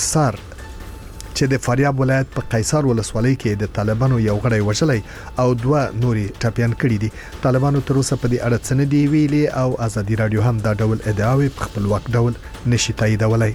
په قیصار ولسوالۍ کې د طالبانو یو غړی وژلی او 2 نوري ټپيان کړي دي. طالبانو تر اوسه په دې اړه څه نه دی ویلي او آزادي رادیو هم دا ډول ادعاوې په خپلواک ډول نشي تاییدولای.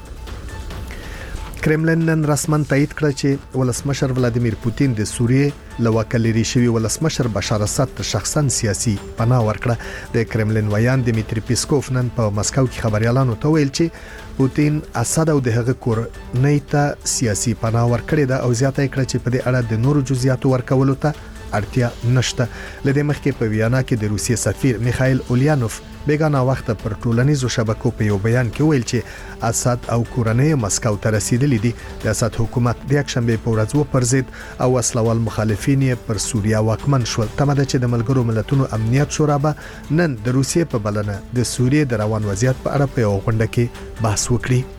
کرملین نن رسماً تایید کړ چې ولسمشر ولادیمیر پوتین د سوریې لواکه لري شوی ولسمشر بشار اسد ته شخصاً سیاسي پناه ورکړه. د کرملین ویان دمیتری پیسکوف نن په مسکو کې خبريالانو ته ویل چې پوتین اسد او د هغه کورنۍ ته سیاسي پناه ورکړه ده او زیاته کړه چې په دې اړه د نورو جزئیاتو ورکولو ته اړتیا نشته. لدې مخکې په ویانا کې د روسیې سفیر میخائیل اولیانوف بیگانه وخت پر ټولنیزو شبکو په یو بیان کې ویل چې اسد او کورنۍ مسکو ته رسیدلي دي. د اسد حکومت د یک شنبه په ورځ وپرځید او وسلوال مخالفین یې پر سوریا واکمن شول. تمه ده چې د ملګرو ملتونو امنیت شورا به نن د روسیې په بلنه د سوریې د روان وضعیت په اړه په یو غونډه کې بحث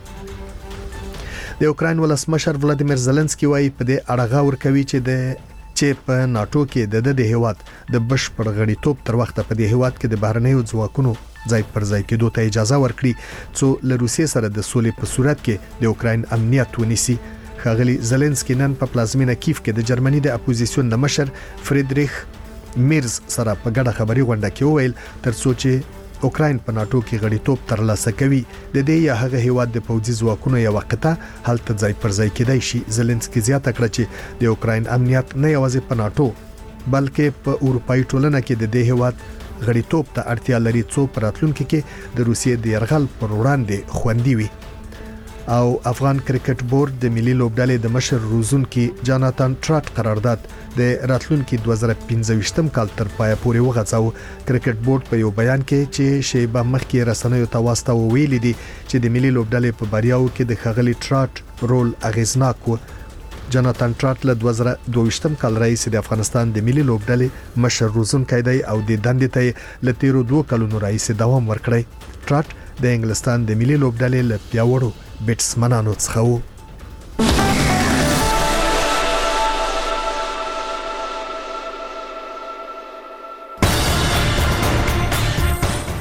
وکړي. د اوکراین ولسمشر ولادیمیر زيلنسکي وايي په دې اړه غور کوي چې په ناتو کې د هیواد د بشپړ غړیتوب تر وخت په دې هیواد کې د بهرنیو ځواکونو ځای پر ځای کېدو ته اجازه ورکړي څو له روسیې سره د سولې په صورت کې د اوکراین امنیت ونیسي. ښاغلي زيلنسکي نن په پلازمینه کیف کې د جرمني د اپوزیسیون مشر فریدریخ میرز سره په ګډه خبري غونډه کې وویل ترڅو چې اوکراین په ناتو کې غړیتوب ترلاسه کوي د دې یا هغه هیواد د پوځي ځواکونو یو قطعه هلته ځای پر ځای کېدای شي. زيلنسکي زیاته کړه چې د اوکراین امنیت نه یوازې په ناتو بلکې په اروپאי ټولنه کې د دې هیواد غړیتوب ته اړتیا لري څو پراتلونکو کې د روسیې د يرغل پر وړاندې خوندي وي. او افغان کرکټ بورډ د ملي لوبډلې د مشر روزونکي جاناتان ټراټ قرارداد د راتلونکي 2015 کال تر پای پورې وغځاو. کرکټ بورډ په یو بیان کې چې شیبه مخکې رسنیو ته واسطه ویلي دي چې د ملي لوبډلې په بریاو کې د خغلی ټراټ رول اغیزناک و. جاناتان ټراټ له 2022 کال راهیسې د افغانستان د ملي لوبډلې مشر روزونکی دی او د دندې ته له 2 کلونو راهیسې دوام ورکړی. ټراټ د انګلستان د ملي لوبډلې له پیاوړو بیټسمنانو څخه وو.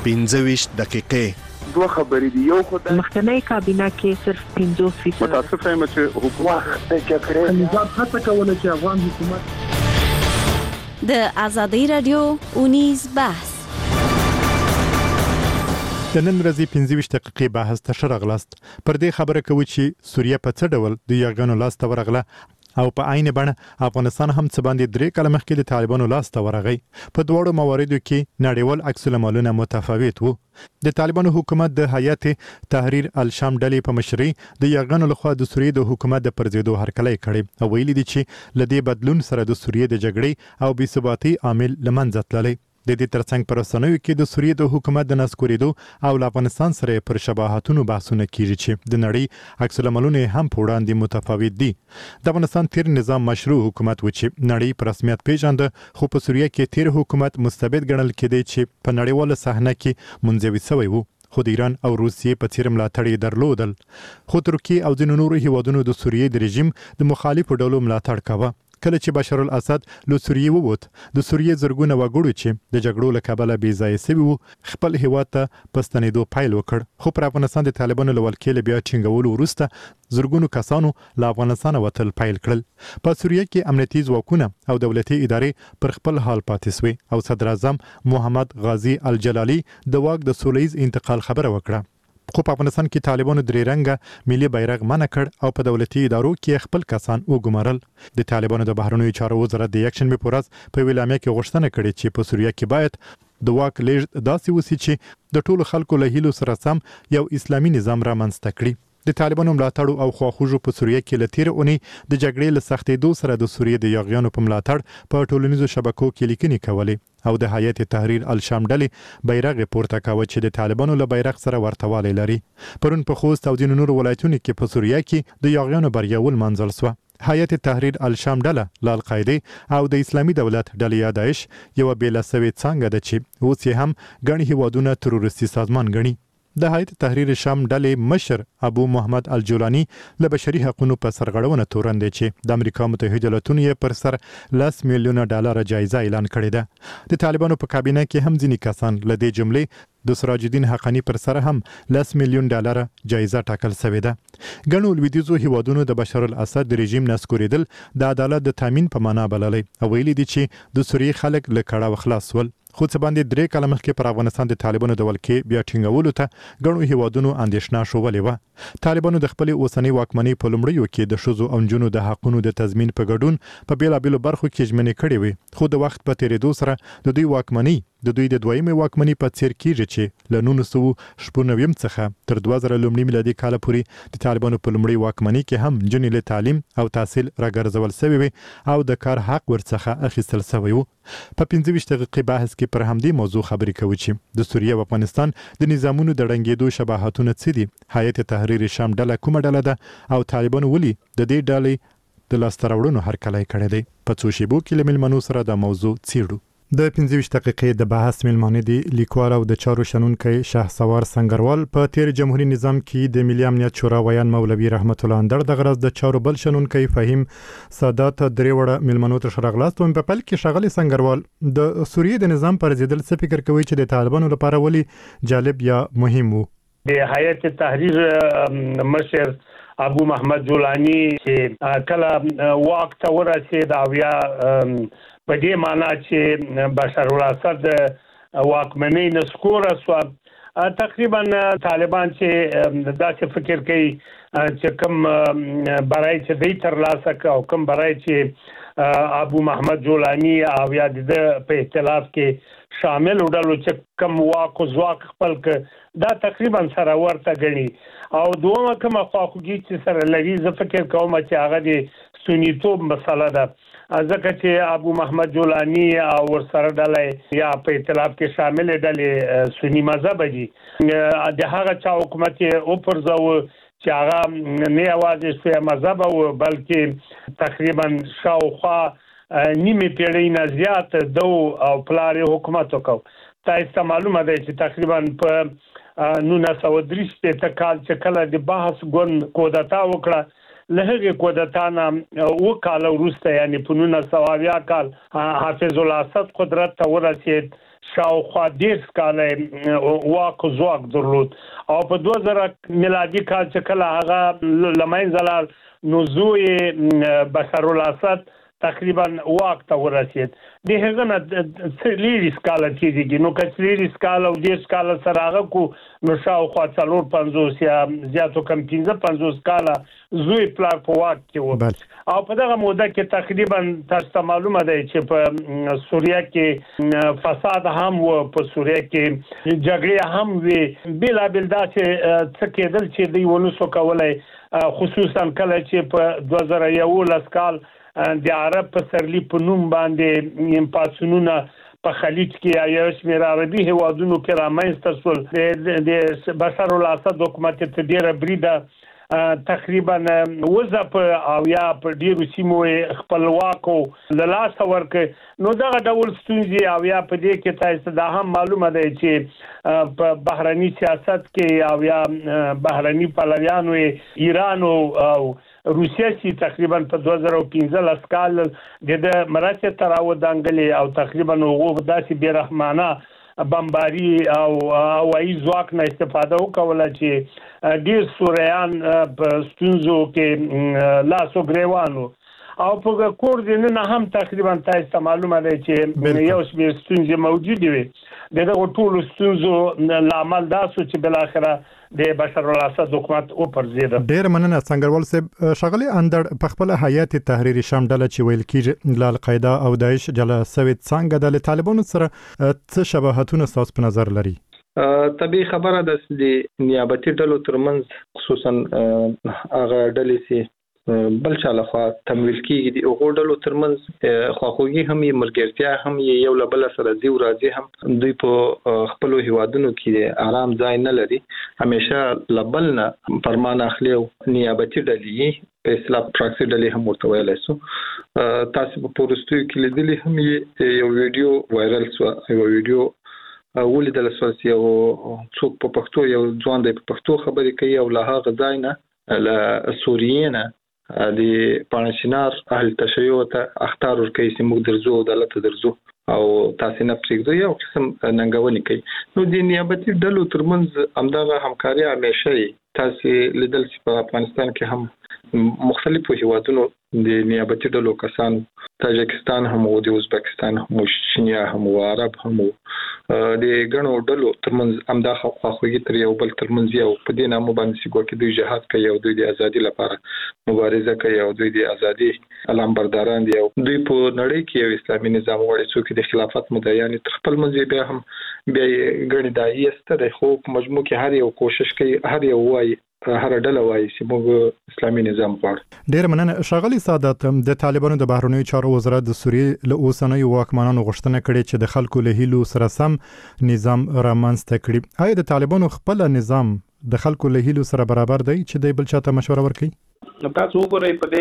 25 دقیقې. دوه خبرې دي. یو خدای مخکنی کابینه کې صرف 50% متاسف یم چې حکومت د جګړې نظام هڅه کوله چې افغان حکومت د آزادۍ رادیو اونیز بحث د نن ورځې 25 دقیقې بحث ته شرغلاست. پر دې خبره کوي چې سوریه په څه ډول د یاغانو لاس ته ورغله او په عین بڼه افغانستان هم څه باندې 3 کاله مخکې د طالبانو لاس ته ورغی. په دوړو مواردو کې نړیوال عکس العملونه متفاوت وو. د طالبانو حکومت د هیئت تحریر الشام ډلې په مشرۍ د یاغانو لخوا د سوریې د حکومت د پرځېدو هرکلی کړی او ویلي دي چې لدې بدلون سره د سوریې د جګړې او بې ثباتۍ عامل لمنځه تللی. د دې ترڅنګ پر رسنیو کې د سوریې د حکومت د نسکورېدو او افغانستان سره پر شباهتونو بحثونه کیږي چې د نړۍ عکس العملونه هم په وړاندې متفاوت دي. د افغانستان تیر نظام مشروع حکومت و چې نړۍ په رسمیت پیژنده، خو په سوریې کې تیر حکومت مستبد ګڼل کېدی چې په نړیواله صحنه کې منځوي شوی وو. خو د ایران او روسیې په څیر ملاتړ درلودل. خو ترکیه او ځینو نورو هیوادونو د سوریې د رژیم د مخالفو ډلو ملاتړ کاوه. کله چې بشار الاسد له سوریې ووت، د سوریې زرګونه وګړو چې د جګړو له کبله بې ځایه شوي وو خپل هیواد ته په ستنېدو پیل وکړ. خو پر افغانستان د طالبانو له ولکې له بیا ټینګولو وروسته زرګونو کسانو له افغانستانه وتل پیل کړل. په سوریې کې امنیتي ځواکونه او دولتي ادارې پر خپل حال پاتې شوې او صدر اعظم محمد غازي الجلالي د واک د سولهییز انتقال خبره وکړه. خو په افغانستان کې طالبانو درې رنګه ملي بیرغ منع کړ او په دولتي ادارو کې خپل کسان وګمارل. د طالبانو د بهرنیو چارو وزارت د یکشنبه په ورځ په ویلامه کې غوښتنه کړې چې په سوریه کې باید د واک لیږد داسې وسی چې د ټولو خلکو له هیلو سره سم یو اسلامي نظام رامنځته کړي. د طالبانو ملاتړو او خواخوږو په سوریه کې له تیر اونۍ د جګړې له سختېدو سره د سوریې د یاغیانو په ملاتړ په ټولنیزو شبکو کې لیکنې کولې او د هیئت تحریر الشام ډلې بیرغ پورته کاوه چې د طالبانو له بیرغ سره ورتهوالی لري. پرون په خوست او ځینو نورو ولایتونو کې په سوریه کې د یاغیانو بریا ولمانځل شوه. هیئت تحریر الشام ډله له القاعده او د اسلامي دولت ډلې یا داعش یو بیله سوي څنګه ده چې اوس هم ګڼ هیوادونه تروریستي سازمان ګڼي. د هیئت تحریر شام ډلې مشر ابو محمد الجولانی له بشري حقوقو په سرغړونه تورن دي چې د امریکا متحده ایالاتونو یې پر سر $10 میلیون جایزه اعلان کړې ده. د طالبانو په کابینه کې هم ځینې کسان له دې جملې د سراج الدین حقانی پر سر هم $10 میلیون جایزه ټاکل شوې ده. ګڼو لویدیځو هیوادونو د بشار الاسد د رژیم نسکورېدل د عدالت د تامین په معنا بللی او ویلي دي چې د سوریې خلک له کړاو خلاص ول. خو څه باندې 3 کاله مخکې پر افغانستان د طالبانو د ولکې بیا ټینګولو ته ګڼو هیوادونو اندېښنه شولې و. طالبانو د خپل اوسنۍ واکمنۍ په لومړیو کې د ښځو او نجونو د حقونو د تضمین په ګډون په بیلابېلو برخو کې ژمنې کړې وي. خو د وخت په تیریدو سره د دوی واکمنۍ د دوی د دویمې واکمنۍ په څیر کېږي چې له 1990 څخه تر 2000 میلادي کال پورې د طالبانو په لومړی واکمنۍ کې هم جنې له تعلیم او تحصیل راګرځول شوی وي او د کار حق ورڅخه اخیستل شوی وو. په 25 دقیقې بحث کې پر همدې موضوع خبرې کوي چې د سوریه او افغانستان د نظامونو د ړنګېدو شباهتونه څه دي، هیئت تحریر شام ډله کومه ډله ده او طالبانو ولې د دې ډلې د لاسته راوړنو هرکلی کړی دی. په څو شیبو کې له میلمنو سره دا موضوع څیړو. د 25 دقیقې د بحث میلمانه دي لیکوال او د چارو شنونکی شهسوار سنگروال. په تیر جمهوریت نظام کې د ملي امنیت شورا ویان مولوي رحمت الله اندر د غرض د چارو بل شنونکی فهیم سادات 3 وړه میلمنو ته شرغلاست. په پل کې شغلي سنگروال د سوریې د نظام پر ضد څه فکر کوي چې د طالبانو لپاره ولي جالب یا مهم وو؟ د هیئت تحریر مشر ابو محمد جولانی چې کله واک ته ورسېد او یا په دې معنی چې بشار الاسد واکمنۍ نسکوره شو، تقریبا طالبان چې داسې فکر کوي چې کوم برای چې دوی ترلاسه کړ او کوم برای چې ابو محمد جولانی او یا د په ائتلاف کې شامل وډلو چې کوم واک او ځواک خپل ک دا تقریبا سره ورته غني. او دومره کوم خواخوږي چې سره لري زه فکر کوم چې هغه د سنیتوب مسله ده، ځکه چې ابو محمد جولانی او ورسره ډلې یا په ائتلاف کې شامل ډلې سنی مذهب دي. د هغه چا حکومت او پرځو چې هغه نه یوازې شیعه مذهب او بلکې تقریبا شاوخوا نیمه پیړۍ نه زیات دو او پلار حکومت وکاو. تاسو معلومه ده چې تقریبا په 1930 کال چې کله د بحث ګون کودتا وکړه، له هغې کودتا نه اوه کاله وروسته یعنې په 1900 کال حافظ الاسد قدرت ته ورسېد، شاوخوا 10 کاله واک زواک درلود او په 2000 میلادي کال چې کله هغه لمنځلال نو زوی بشار الاسد تقریبا واک ته ورسید د هغه نه لیری سکاله تیږي نو کچلیری سکاله او د سکاله سره هغه کو نو شاوخوا 450 یا زیاتو کم 15 کاله زوی پلار په واک کې و او په دغه موده کې تقریبا تاسو معلومه ده چې په سوریه کې فساد هم و په سوریه کې جګړې هم وی بلا داسې څه کېدل چې دی ونسو کولای خصوصا کله چې په 2011 کال د عرب په سرلی په نوم باندې پاسونونه په خلیج کې یا شمیر عربي هوادونو کې رامنځته شول د بشار الاسد حکومت ته ډیره بریده تقریبا وظف او یا په ډیرو سیمو خپلواکو لاس ورکړ نو دغه ډول ستونزې او یا په دې کې تاسو دا هم معلومه ده چې په بهرني سیاست کې او یا بهرني پلویانو ایران او روسیه چې تقریبا په 2015 کال د مراسته تراو دانګلي او تقریبا وګ داسې بیرحمانه بمباری او هوایي ځواک نه استفاده وکوله چې ډیر سوریان په ستونزو کې لاسو ګریوانو او په کور دې نه هم تقریبا تاسو معلومه ده چې یو شمېر ستونزې موجود وي دغه ټول ستونزو لامل دا سو چې بل اخره د بشار الاسد حکومت او پرزید ډیر مننه څنګهوال صاحب شغله اندړ په خپل حیات تحریری شام ډله چې ویل کیږي د القاعده او داعش جلا سویت څنګه د طالبانو سره څه شباهتونه تاسو په نظر لري طبيعي خبره ده د نیابتي ډلو ترمنځ خصوصا هغه ډلې چې بل چاله خوا تمویل کیږي د اوغړلو ترمنځ خواخوږي هم یې ملګرتیا هم یې یو لبل سره دی راځي هم دوی په خپل هیوادونو کې آرام ځای نه لري همیشه لبل نه فرمان اخلي او نیابتي ډلې په اصطلاح پراکسي ډلې هم ورته ویل شو تاسو په پورستو کې لیدلې هم یو ویډیو وایرل شو یو ویډیو ولیدل شو چې څوک په پښتو یو ځوان د پښتو خبرې کوي او له هغه ځای نه له سوریه د پانشینار اهل تشیع ته اختار ورکړي چې موږ درځو عدالت درځو او تاسو نه پریږدو یو قسم ننګونی کوي نو د نیابتي ډلو ترمنځ همدغه همکاري همیشه تاسو لیدل چې په افغانستان کې هم مختلفو هیوادونو د نیابتي ډلو کسان تاجکستان هم او د ازبکستان هم چینیا هم او عرب هم د غنو ډلو ترمنځ همدغه خواخوږي تر یو بل ترمنځ یو په دې نامه باندې چې ګوکې دوی جهاد کوي او دوی د ازادي لپاره مبارزه کوي او دوی د ازادي علامبرداران دي او دوی په نړۍ کې یو اسلامي نظام غواړي چې د خلافت مدعیان تر خپل منځ بیا هم بیا غړي دایي ستره خو مجموع کې هر یو کوشش کوي هر یو وایي هر ډله وایي چې موږ اسلامي نظام غواړو ډیر مننه شغلی سعادت د طالبانو د بهرنیو چارو وزارت د سوریې له اوسنیو واکمنانو غوښتنه کړې چې د خلکو له هیلو سره سم نظام رامنځته کړي آیا د طالبانو خپل نظام د خلکو له هیلو سره برابر دی چې د بل چاته مشوره ورکړي تاسو وګورئ په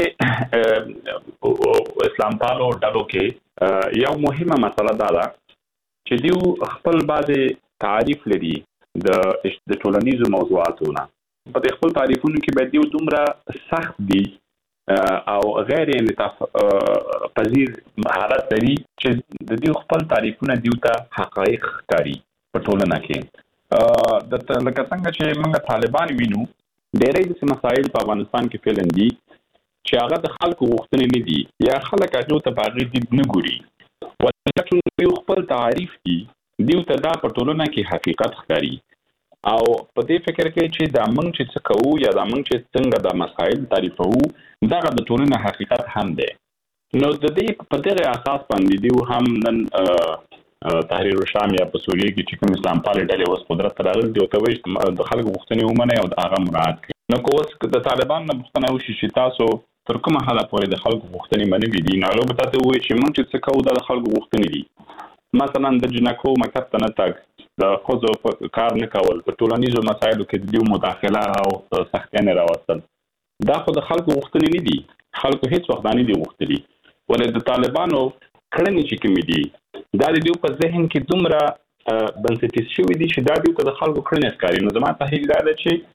دې اسلام پالو ډلو کې یو مهمه مسله ده چې دیو خپل بعض تعریف لري د ټولنیزو موضوعاتونو په دې خپل تعریفونو کې باید یو دومره سخت دي او غیر انعطاف پذیر مهارت لري چې د دې خپل تعریفونه دیو ته حقایق ښکاري په ټولنه کې د لکه څنګه چې موږ طالبان وینو ډېرې د مسایل په افغانستان کې فعلن دي چې هغه د خلکو غوښتنې نه دي یا خلک هغه ته باغې دي نه ګوري ولکه یو خپل تعریف دي دیو ته دا په ټولنه کې حقیقت ښکاري او په دې فکر کې چې دا موږ چې څه کوو یا دا موږ چې څنګه د مسایل تعریفو دا د ټولنې حقیقت هم دی نو د دې په دغه اساس باندې دیو هم نن تحریر شام یا په سوریه کې چې کوم اسلام پالي ډلې اوس قدرت راغلي دی او ته وایي د خلکو غوښتنې ومني او هغه مراعات کړي نو کوس د طالبان نه غوښتنه وشي چې تاسو تر کومه حاله پورې د خلکو غوښتنې منلې دي نو لو ته وایي چې موږ چې څه کوو د خلکو غوښتنې دي مثلا د جنکو مکتب ته نه تک د خزو کار نه کول په ټولنیزو مسایلو کې د مداخله او سختیانه راوستل دا خو د خلکو غوښتنې نه دي خلکو هیڅ وخت نه دي غوښتلي ولې د طالبانو کړنې چې کوم دي دا د دې په ذهن کې دومره بنسټیز شوی دي چې دا د خلکو کړنې ښکاري نو زما ته هیله ده چې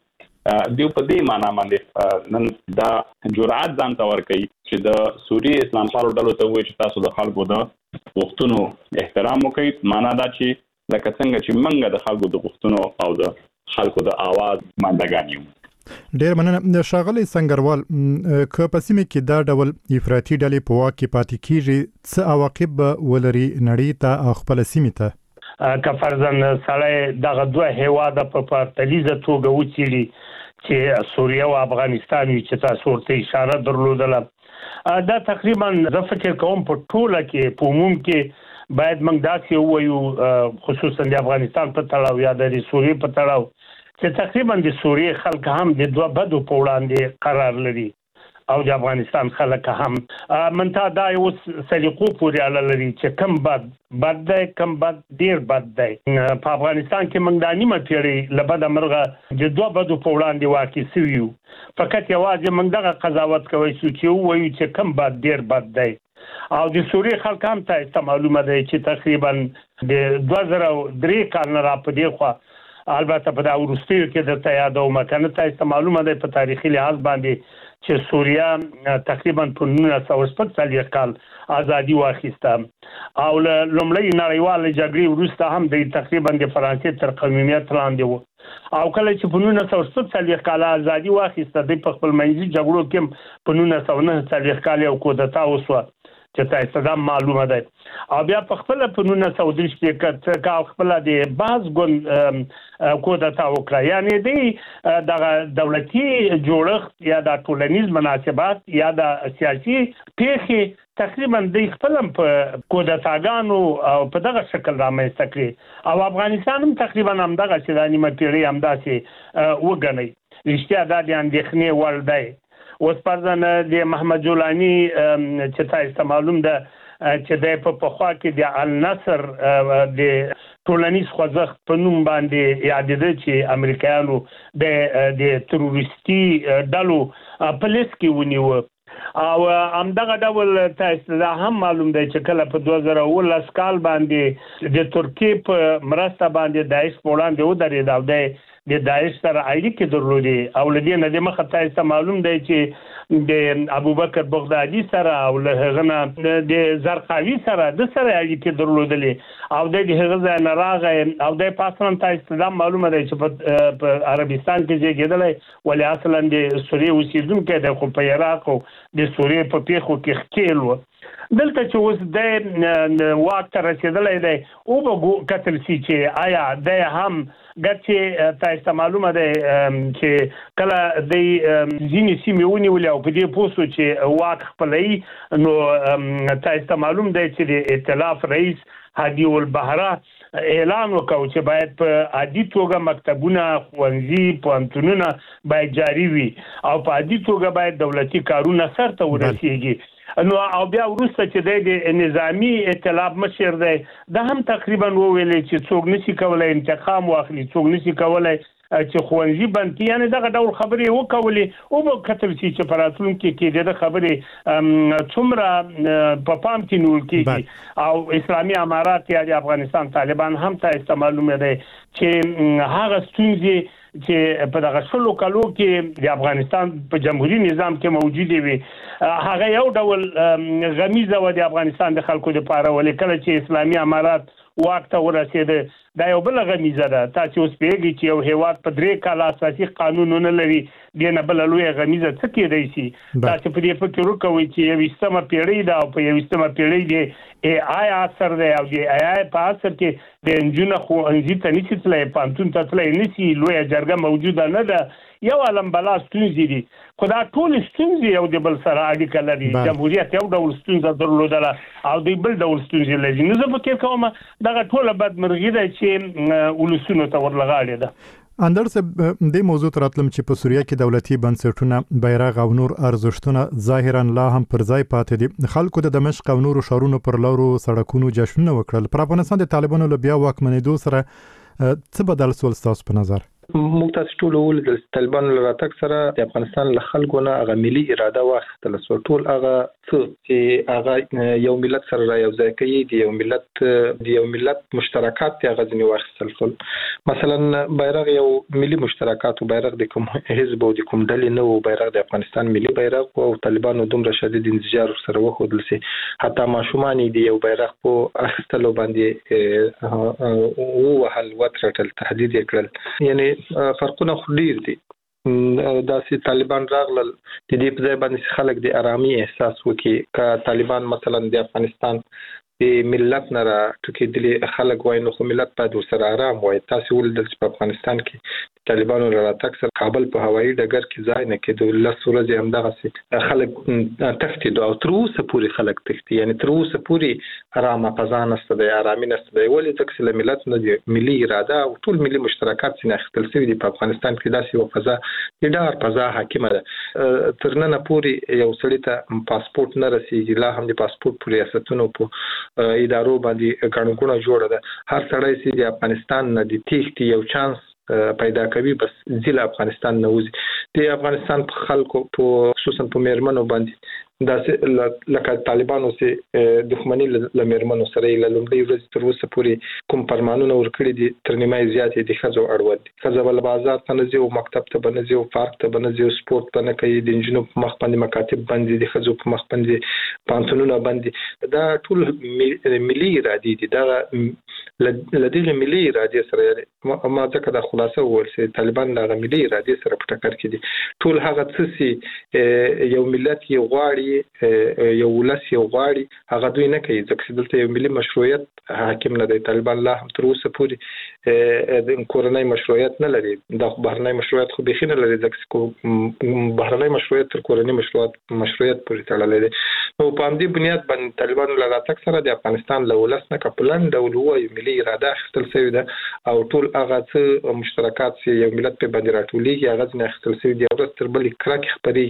دیو په دې معنا باندې نن دا جرأت ځان ته ورکوي چې د سوریه اسلام پالو ډلو ته وایي چې تاسو د خلکو د غوښتنو احترام وکړئ. معنا دا چې لکه څنګه چې موږ د خلکو د غوښتنو او د خلکو د आवाज ماندګان یو. ډیر مننه د ښاغلي سنگروال. که په سیمه کې دا ډول افراطي ډلې په واک کې پاتې کیږي څه عواقب ولري نړۍ ته او خپل سیمه ته؟ که فرضاً سړی دغه دوه هیواده په پرتلیزه توګه وڅېړي چې سوریه او افغانستان وي چې تاسو ورته اشاره درلودله، دا تقریبا زه فکر کوم په ټوله کې په عموم کې باید موږ داسې ووایو، خصوصا د افغانستان په تړاو یا د سوریې په تړاو، چې تقریبا د سوریې خلک هم د دوه بدو په وړاندې قرار لري او د افغانستان خلک هم منتها دا یو سلیقو پورې اړه لري چې کم بد دی، کم بد ډیر بد دی. په افغانستان کې موږ د نیمه پیړۍ له بده مرغه د دوه بدو په وړاندې واقع شوي یو. فقط یوازې موږ دغه قضاوت کوي چې ووایو چې کم بد ډیر بد دی. او د سوریې خلک هم ته معلومه دی چې تقریبا د 2003 کال نه را په دې خوا، البته په دا وروستیو کې د یادوم کنه ته معلومه ده په تاریخي لحاظ باندې چې سوریه تقریبا په 1940 کال ازادي واخیسته او لومړی نړیواله جګړې وروسته هم د تقریبا د فرانسې تر قومیت لاندې و او کله چې په 1940 کال ازادي واخیسته د خپل منځي جګړو کې په 1949 کال یو کودتا وسوه چې تاسو ته معلومه ده، او بیا په خپل په 1930 کې خپل د باز ګون کودتا وکړه. یعنی د دولتي جوړښت یا د ټولنیز مناسبات یا د سیاسي پیښې تقریبا د خپل په کودتاګانو او په دغه شکل رامنځته کړي او افغانستان هم تقریبا هم دغه چې د نیمه پیړۍ هم داسې وګڼي. رښتیا دا د اندېښنې وړ دی. اوس پرځنه د محمد جولانی چې تاسو معلوم ده چې د په خوا کې د النصر د ټولنیز خوځښت په نوم باندې یادېده چې امریکایانو د تروریستي ډلو په لیست کې ونیو او همدغه ډول تاسو هم معلوم دی چې کله په 2019 کال باندې د ترکیې په مرسته باندې داعش په وړاندې ودرېد او د داعش سره اړیکې درلودې او لدې نه د مخه تاسو معلوم دی چې د ابوبکر بغدادي سره او له هغه نه د زرقاوي سره د سره اړیکې درلودلې او د هغه ځای نه راغی او د پاسن تاسو معلومه دی چې په عربستان کې زیږیدلی ولی اصلا د سوریې اوسیدونکی دی خو په عراق او د سوریې په پیښو کې ښکیل و. دلته چې اوس د واک ته رسېدلی دی او به کتل شي چې آیا د هم ګټې تاسو معلومه ده چې کله د ځینې سیمې ونیولې او په دې پوه شو چې واک خپلوي نو تاسو معلوم ده چې د ائتلاف رئیس هادي البحره اعلان وکاو چې باید په عادي توګه مکتبونه، ښوونځي، پوهنتونونه باید جاري وي او په عادي توګه باید دولتي کارونه سرته ورسیږي. نو او بیا وروسته چې د نظامی ائتلاف مشر دی دا هم تقریبا وویل چې څوک نشي کولای انتقام واخلي، څوک نشي کولای چې ښوونځي بند کړي. یعنې دغه ډول خبرې وکولې او به کتل شي چې په راتلونکي کې د خبرې څومره په پام کې نیول کېږي او اسلامي امارات یا د افغانستان طالبان هم تاسو معلومه دی چې هغه ستونزې چې په دغه شلو کالو کې د افغانستان په جمهوریت نظام کې موجود وي هغه یو ډول غمیزه و د افغانستان د خلکو لپاره، ولې کله چې اسلامي امارات واک ته ورسېده دا یو بل غمیزه ده. تاسو اوس پیږئ چې یو هیواد په 3 کال اساسي قانون نه لري، د نه بل لوی غمیزه څه کېدای شي. تاسو په دې فکر وکوي چې 20مه پیړۍ ده او په 20مه پیړۍ کې آی اثر دی او د آی په اثر کې د انجونو خو انځي ته نشي تللی، پانتون ته تللی نشي، لوی جرګه موجوده نه ده، یو علم بلا ستونزې دي. خو دا ټول ستونزې یو د بل سره اړیکه لري. جمهوریت یو ډول ستونزه درلودله او د بل ډول ستونزې لري. نو زه فکر کوم دغه ټوله بدمرغي ده چې ولسونو ته ورلغاړې ده. اندر صاحب د موضوع تراتلم چې په سوریه کې دولتي بنسټونه بیرغ او نور ارزښتونه ظاهرا لا هم پر ځای پاتې دي. خلکو د دمشق او نورو ښارونو پر لارو سړکونو جشنونه وکړل. پر افغانستان د طالبانو له بیا واکمنېدو سره څه بدل سول ستاسو په نظر؟ موږ تاسو ټول ول د طالبان لراتک سره د افغانستان له خلکو نه هغه ملي اراده واخیستل سو ټول هغه چې هغه یو ملت سره را یو ځای کوي د یو ملت مشترکات ته غزنی واخیستل سو مثلا بیرغ یو ملي مشترکات او بیرغ د کوم حزب او د کوم ډلې نه او بیرغ د افغانستان ملي بیرغ او طالبانو دومره شدید انزجار سره وخدل سي حتی ماشومان دی یو بیرغ په اخستلو باندې او وهل وترټل تهدید کړل یعنی فرقونه ډیر دي داسې طالبان راغلل د دې په ځای باندې خلک د آرامي احساس وکي ک طالبان مثلا د افغانستان د ملت نه را ټکیدلي خلک وای نو خو ملت په سره آرام وای تاسو ول د افغانستان کې طالبانو راتګ سره کابل په هوایي ډګر کې ځای نه کېدو لسوره ځم دغه خلک تختید او تر اوسه پوری خلک تختی یعنی تر اوسه پوری آرامه فضا نشته د آرامي نشته دی ولې تکسل ملت نه دی ملي اراده او ټول ملي مشترکات څخه اخیستل شوی دی په افغانستان کې داسې یو فضا د ډار فضا حاکمه ده ترنه پوری یو سړی ته پاسپورت نه رسیږي لا هم د پاسپورت پوری اساسونو په ادارو باندې قانونونه جوړه ده هر سړی چې د افغانستان نه د تختی یو چانس پیدا کوي بس ځل افغانستان نه وځي د افغانستان په خلکو په خصوصا په میرمنو باندې داسې لکه طالبانو سي دښمنی لمرمنو سره لومړی ورځ تر اوسه پورې کوم فرمانونه ورکړي دي تر نیمه زیاتې د خزو اړوند دي خزو بل بازار ته نه ځي او مکتب ته بنځي او پارک ته بنځي او سپورت باندې کوي د انجنونو په مخ باندې مکاتب باندې د خزو په مخ باندې پانتونونه باندې دا ټول ملي ارادي دي دا لدغه ملي ارادي سره ما ځکه د خلاصه ورسې طالبان د ملي ارادي سره په ټکر کې دي ټول هغه څه یو ملت یو غواړي یو ولس یو غواړي هغه دوی نه کوي ځکه دلته یو ملي مشروعیت حاکم نه دی طالبان لا هم تر اوسه پورې د کورنۍ مشروعیت نه لري د بهرنۍ مشروعیت خو بخینه لري ځکه بهرنۍ مشروعیت تر کورنۍ مشروعیت پورې تړلې ده نو په همدې بنیاد باندې طالبان له راتګ سره د افغانستان له ولس نه کپلان ډول وایي ملي اراده اخیستل شوی ده او ټول هغه څه مشترکات چې یو ملت په باندې راټولېږي هغه ځنه اخیستل شوی دی او تر بلې کرک خبري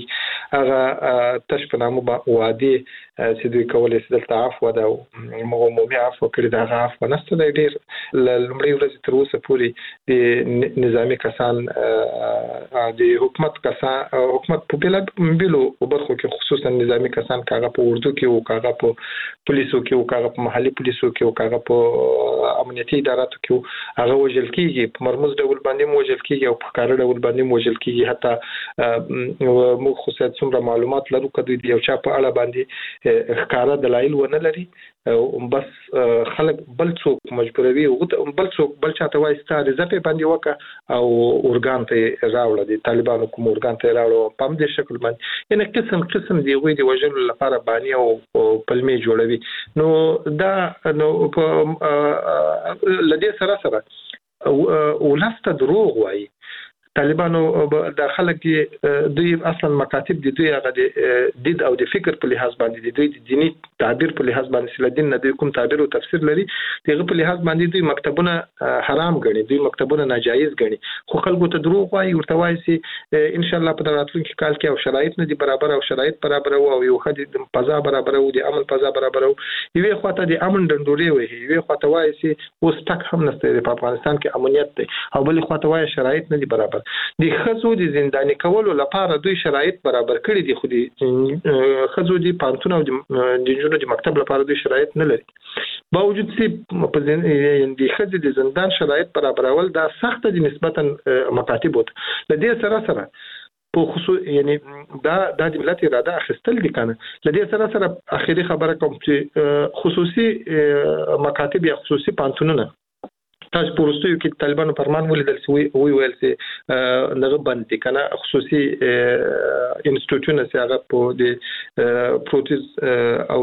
هغه تشپنامو وعده چې دوی کولای شي دلته عفو ده او عمومي عفو کړی دا عفو نشته دی ډیر لومړی ورځ تر اوسه پورې د نظامی کسان د حکومت په بلو برخو کې خصوصا نظامی کسان کاغه په اردو کې او کاغه په پولیسو کې او کاغه په محلي پولیسو کې او کاغه په امنیتي اداراتو کې هغه وژل کیږي په مرموز ډول باندې وژل کیږي او په کار ډول باندې وژل کیږي حتی موږ خو څومره معلومات لرو کدي یو چا په اړه باندې ښکارا دلایل ونه لري بس خلک بل څوک مجبوروي او بل څوک بل چاته وایي ستاره ځپې باندې وکړه او اورګان ته راوړل دي طالبانو کوم اورګان ته راوړل په دې شکل باندې یعنی قسم دی وې دی وجل لپاره باندې او پلمې جوړوي نو دا نو لدې سره ولسته دروغ وایي طالبانو د خلک دوی اصلا مکاتب دي دوی هغه د او د فکر په لحاظ باندې دوی د دینی تعبیر په لحاظ باندې سل دین نه دوی کوم تعبیر او تفسیر لري دغه په لحاظ باندې دوی مکتبونه حرام ګڼي دوی مکتبونه ناجایز ګڼي خو خلکو ته دروغ وایي ورته وایي چې ان شاء الله په راتلونکي کال کې او شرایط نه دي برابر او شرایط برابر او یو خدي فضا برابر او د امن فضا برابر او یوه خواته د امن ډنډوري وي یوه خواته وایي چې اوس تک هم نشته په افغانستان کې امنیت دی او بل خواته وایي شرایط نه دي برابر د خزو د زنداني کولو لپاره دوی شرایط برابر کړی دي خو د خزو د پانتون او د جنونو د مکتب لپاره دوی شرایط نه لري باوجود چې په د خزو د زندان شرایط برابرول دا سخت دي نسبتا مکاتب وته لدې سره په خصوص یعنی دا د ملت اراده اخیستل دي کنه لدې سره اخیری خبره کوم چې خصوصي مکاتب یا خصوصي پانتونونه تاسو پروستیو کې طالبانو فرمان ولیدل چې ویل چې دغه باندې کنه خصوصي انسټیټیوټونه چې هغه په د پروتیز او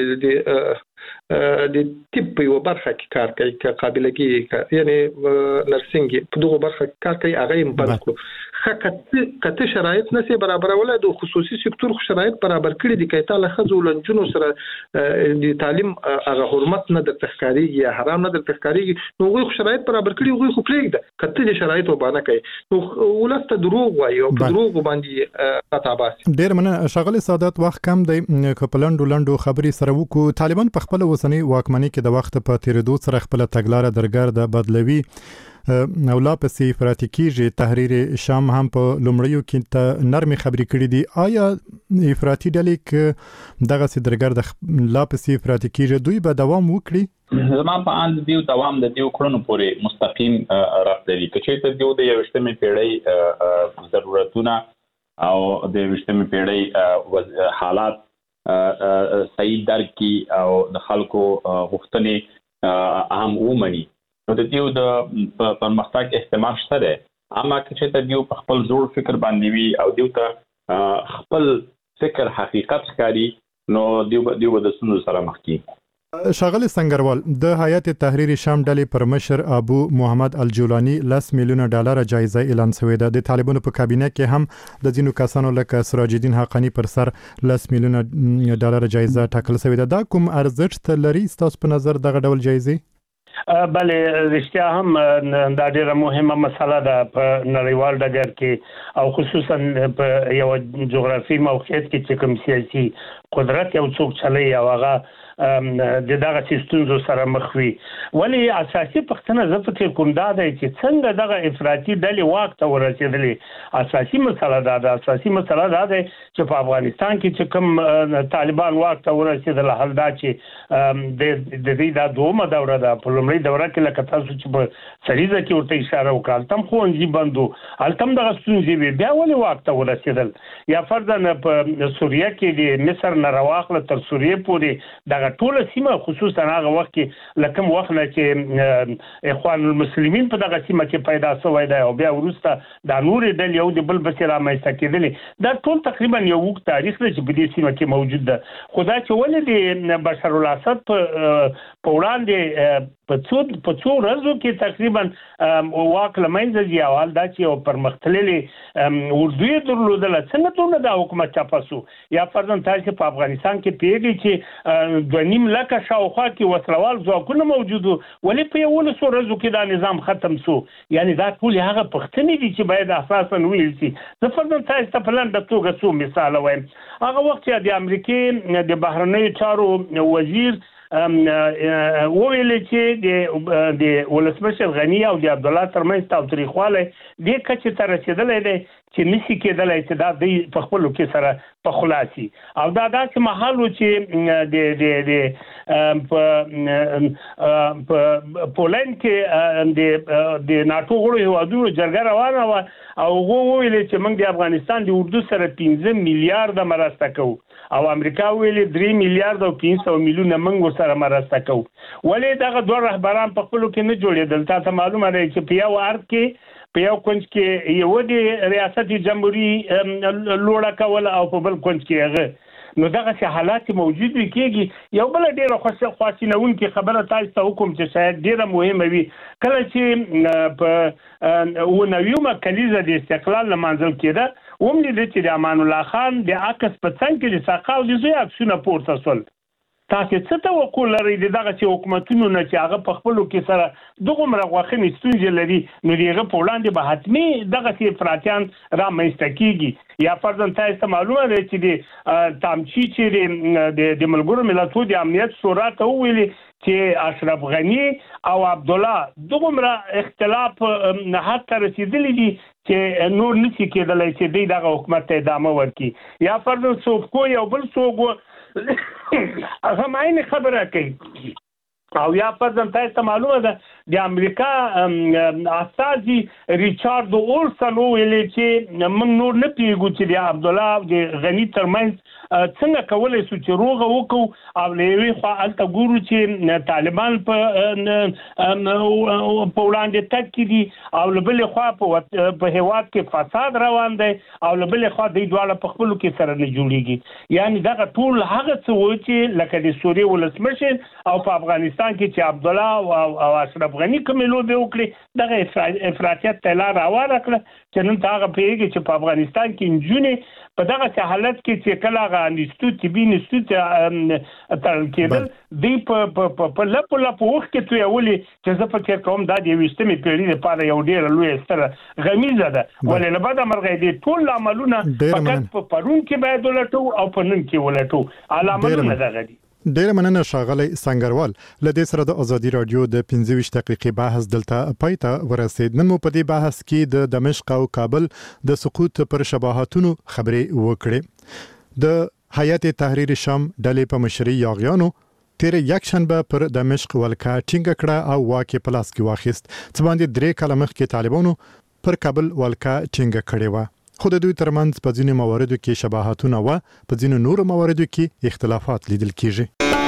د طب یو برخه کې کار کوي چې قابلیت یعنی نرسنګ په دغه برخه کې کار کوي هغه هم بند کړو کته شرایط نشي برابر ولې د خصوصي سکتور شرایط برابر کړی دي کایته له خزو لنجونو سره د تعلیم هغه حرمت نه د تخکاریږي یا حرام نه د تخکاریږي نو غوښ شرایط برابر کړی غوښ خو پرېږده کته د شرایط وبانه کوي نو ولسته دروغ وایي او دروغ باندې خطابات ډیر مننه شغله سعادت وخت کم دی کپلندو خبري سره وکړو طالبان په خپل وسنی واکمنۍ کې د وخت په تیریدو سره خپل تګلارې درګرده بدلوي او لا پسې افراطي کیږي. تحریر شام هم په لومړیو کې ته نرمي خبرې کړې دي. آیا افراطي ډلې ک دغه سدرګر د لا پسې افراطي کیږي دوی به دوام وکړي؟ زما په اند دیو دوام د دیو کړنو پورې مستقیم رابط لري. که چې دیو د 21مې پیړۍ ضرورتونه او د 21مې پیړۍ حالات صحیح درک کی او د خلکو غوښتنې اهم ومني، نو د دیو د پرمختګ احتمال شته ده. اما که چې دیو په خپل جوړ فکر باندې وي او دیو ته خپل فکر حقیقت ښکاري، نو دیو د ستونزو سره مخ کیږي. ښاغلی سنگروال، د هیئت تحریر شام ډلې پر مشر ابو محمد الجولانی $10 میلیونه جایزه اعلان شوې ده. د طالبانو په کابینه کې هم د ځینو کسانو لکه سراج الدین حقانی پر سر $10 میلیونه جایزه ټاکل شوې ده. دا کوم ارزښت لري ستاسو په نظر دغه ډول جایزې؟ بله، رښتیا هم دا ډیره مهمه مسله ده په نړیوال ډګر کې او خصوصا په یو جغرافي موقعیت کې چې کوم سیاسي قدرت یو څوک چلی او هغه د دغه سیستمونو سره مخ وي. ولی اساسي پښتنه زه فکر کوم دا دی چې څنګه دغه افراطي ډلې واک ته ورسېدلې. اساسي مسله دا ده چې په افغانستان کې چې کوم طالبان واک ته ورسېدل، حال دا چې د دې دا دومره دوره ده. په لومړۍ دوره کې لکه تاسو چې په سریزه کې ورته اشاره وکړه، تم ښوونځي بندو، هلته دغه ستونزې وي، بیا ولې واک ته ورسېدل؟ یا فرضاً په سوریه کې د مصر نه راواخله تر سوریې پورې دغه ټوله سیمه، خصوصا هغه وخت کې لکم وخت نه چې اخوان المسلمین په دغه سیمه کې پیدا شوی دی او بیا وروسته د نورې ډلې یو د بل بسې رامنځته کېدلې. دا ټول تقریبا یو اوږد تاریخ دی چې په دې سیمه کې موجود ده. خو دا چې ولې د بشار الاسد په وړاندې په څو ورځو کې تقریبا واک له منځه ځي، او حال دا چې یو پرمختللې اردو یې درلودله، څنګه ټول دا حکومت چاپه شو؟ یا فرضاً تاسو په افغانستان کې پوهېږئ چې 2.5 لکه شاوخوا کې وسلوال ځواکونه موجود وو، ولې په 11 ورځو کې دا نظام ختم شو؟ یعنی دا ټول هغه پوښتنې دي چې باید اساساً ویل شي. زه فرضاً تاسو ته په لنډه توګه څو مثال وایم. هغه وخت چې د امریکې د بهرنیو چارو وزیر وویل چې د ولسمشر غنی او د عبدالله ترمنځ تاوتریخوالی دې کچې ته رسېدلی دی چې نشي کېدلی چې دا دوی په خپلو کې سره په خلاصي. او دا داسې مهال و چې په پولند کې د ناټو غړو هېوادونو جرګه روانه وه او هغو وویل چې موږ د افغانستان د اردو سره 15 میلیارده مرسته کوو، او امریکا ویلي 3 میلیارد او 500 میلیونه موږ ورسره مرسته کوو. ولې دغه دوه رهبران په خپلو کې نه جوړېدل؟ تا ته معلومه دی چې په یو ارد کې په یو کونج کې یو د ریاست جمهوریت لوړه کول او په بل کونج کې هغه، نو دغه حالات موجود وي. کېږي یو بل ډیره خواشینونکې خبره تاسو ته وکړم چې شاید ډیره مهمه وي. کله چې په 90مه کلیزه د استقلال لمانځل کېده، وملیدل چې د امان الله خان د عکس په څنګ کې د ساقه او د زوی عکسونه پورته شول. تاسو څه توقع لرئ د دغه حکومتونو نه چې هغه په خپلو کې سره دغومره غوښنې ستونزې لري، نو د هغه په وړاندې به حتمي دغسې افراطیان رامنځته کېږي؟ یا فرضاً تاسو ته معلومه دی چې د تامچي چې د ملګرو ملتونو د امنیت شورا ته وویلي چې اشرف غنی او عبدالله دغومره اختلاف حد ته رسېدلی دي چې نور نشي کېدلی چې دوی دغه حکومت ته ادامه ورکړي. یا فرضاً څوک یو بل څوک هغه معینه خبره کوي. او یا فرضاً تاسو ته معلومه ده د امریکا استازي ریچارد اولسن ویلي چې موږ نور نه پیږو چې د عبدالله او د غنی ترمنځ څنګه کولای شو چې روغه وکړو. او له یوې خوا هلته ګورو چې طالبان په وړاندې تګ کې دي، او له بلې خوا په هېواد کې فساد روان دی، او له بلې خوا دوی دواړه په خپلو کې سره نه جوړېږي. یعنی دغه ټول هغه څه و چې لکه د سوریې ولسمشر او په افغانستان کې چې عبدالله او اشرف غنی کومې لوبې وکړي، دغه افراطیت ته لاره هواره کړه چې نن ته هغه پوهېږي چې په افغانستان کې نجونې په دغه حالت کې چې کله هغه انسټیټیوټ طبي انسټیټیوټ تړل کېدل، دوی په لپو وخت کې تویولي چې زه فکر کوم دا د 21مې پیړۍ لپاره یو ډېره لویه ستره غمیزه ده. ولې له بده مرغه دې ټول عملونه فقط په پرون کې باید ولټو او په نن کې ولټو. عملونه دغه دي. ډیر مننه ښاغلی سنگروال. لدې سره د ازادي رادیو د 25 دقیقې بحث دلته پایته ورسید. نن مو په دې بحث کې د دمشق او کابل د سقوط پر شباهتونو خبرې وکړې. د هیئت تحریر شام ډلې په مشرۍ یاغیانو تیر یک شنبه پر دمشق ولکه ټینګه کړه او واکه په لاس کې واخیست. څه باندې 3 کاله مخکې طالبانو پر کابل ولکه ټینګه کړې و. خو د دوی ترمنځ په ځینو مواردو کې شباهتونه و، په ځینو نورو مواردو کې اختلافات لیدل کیږي.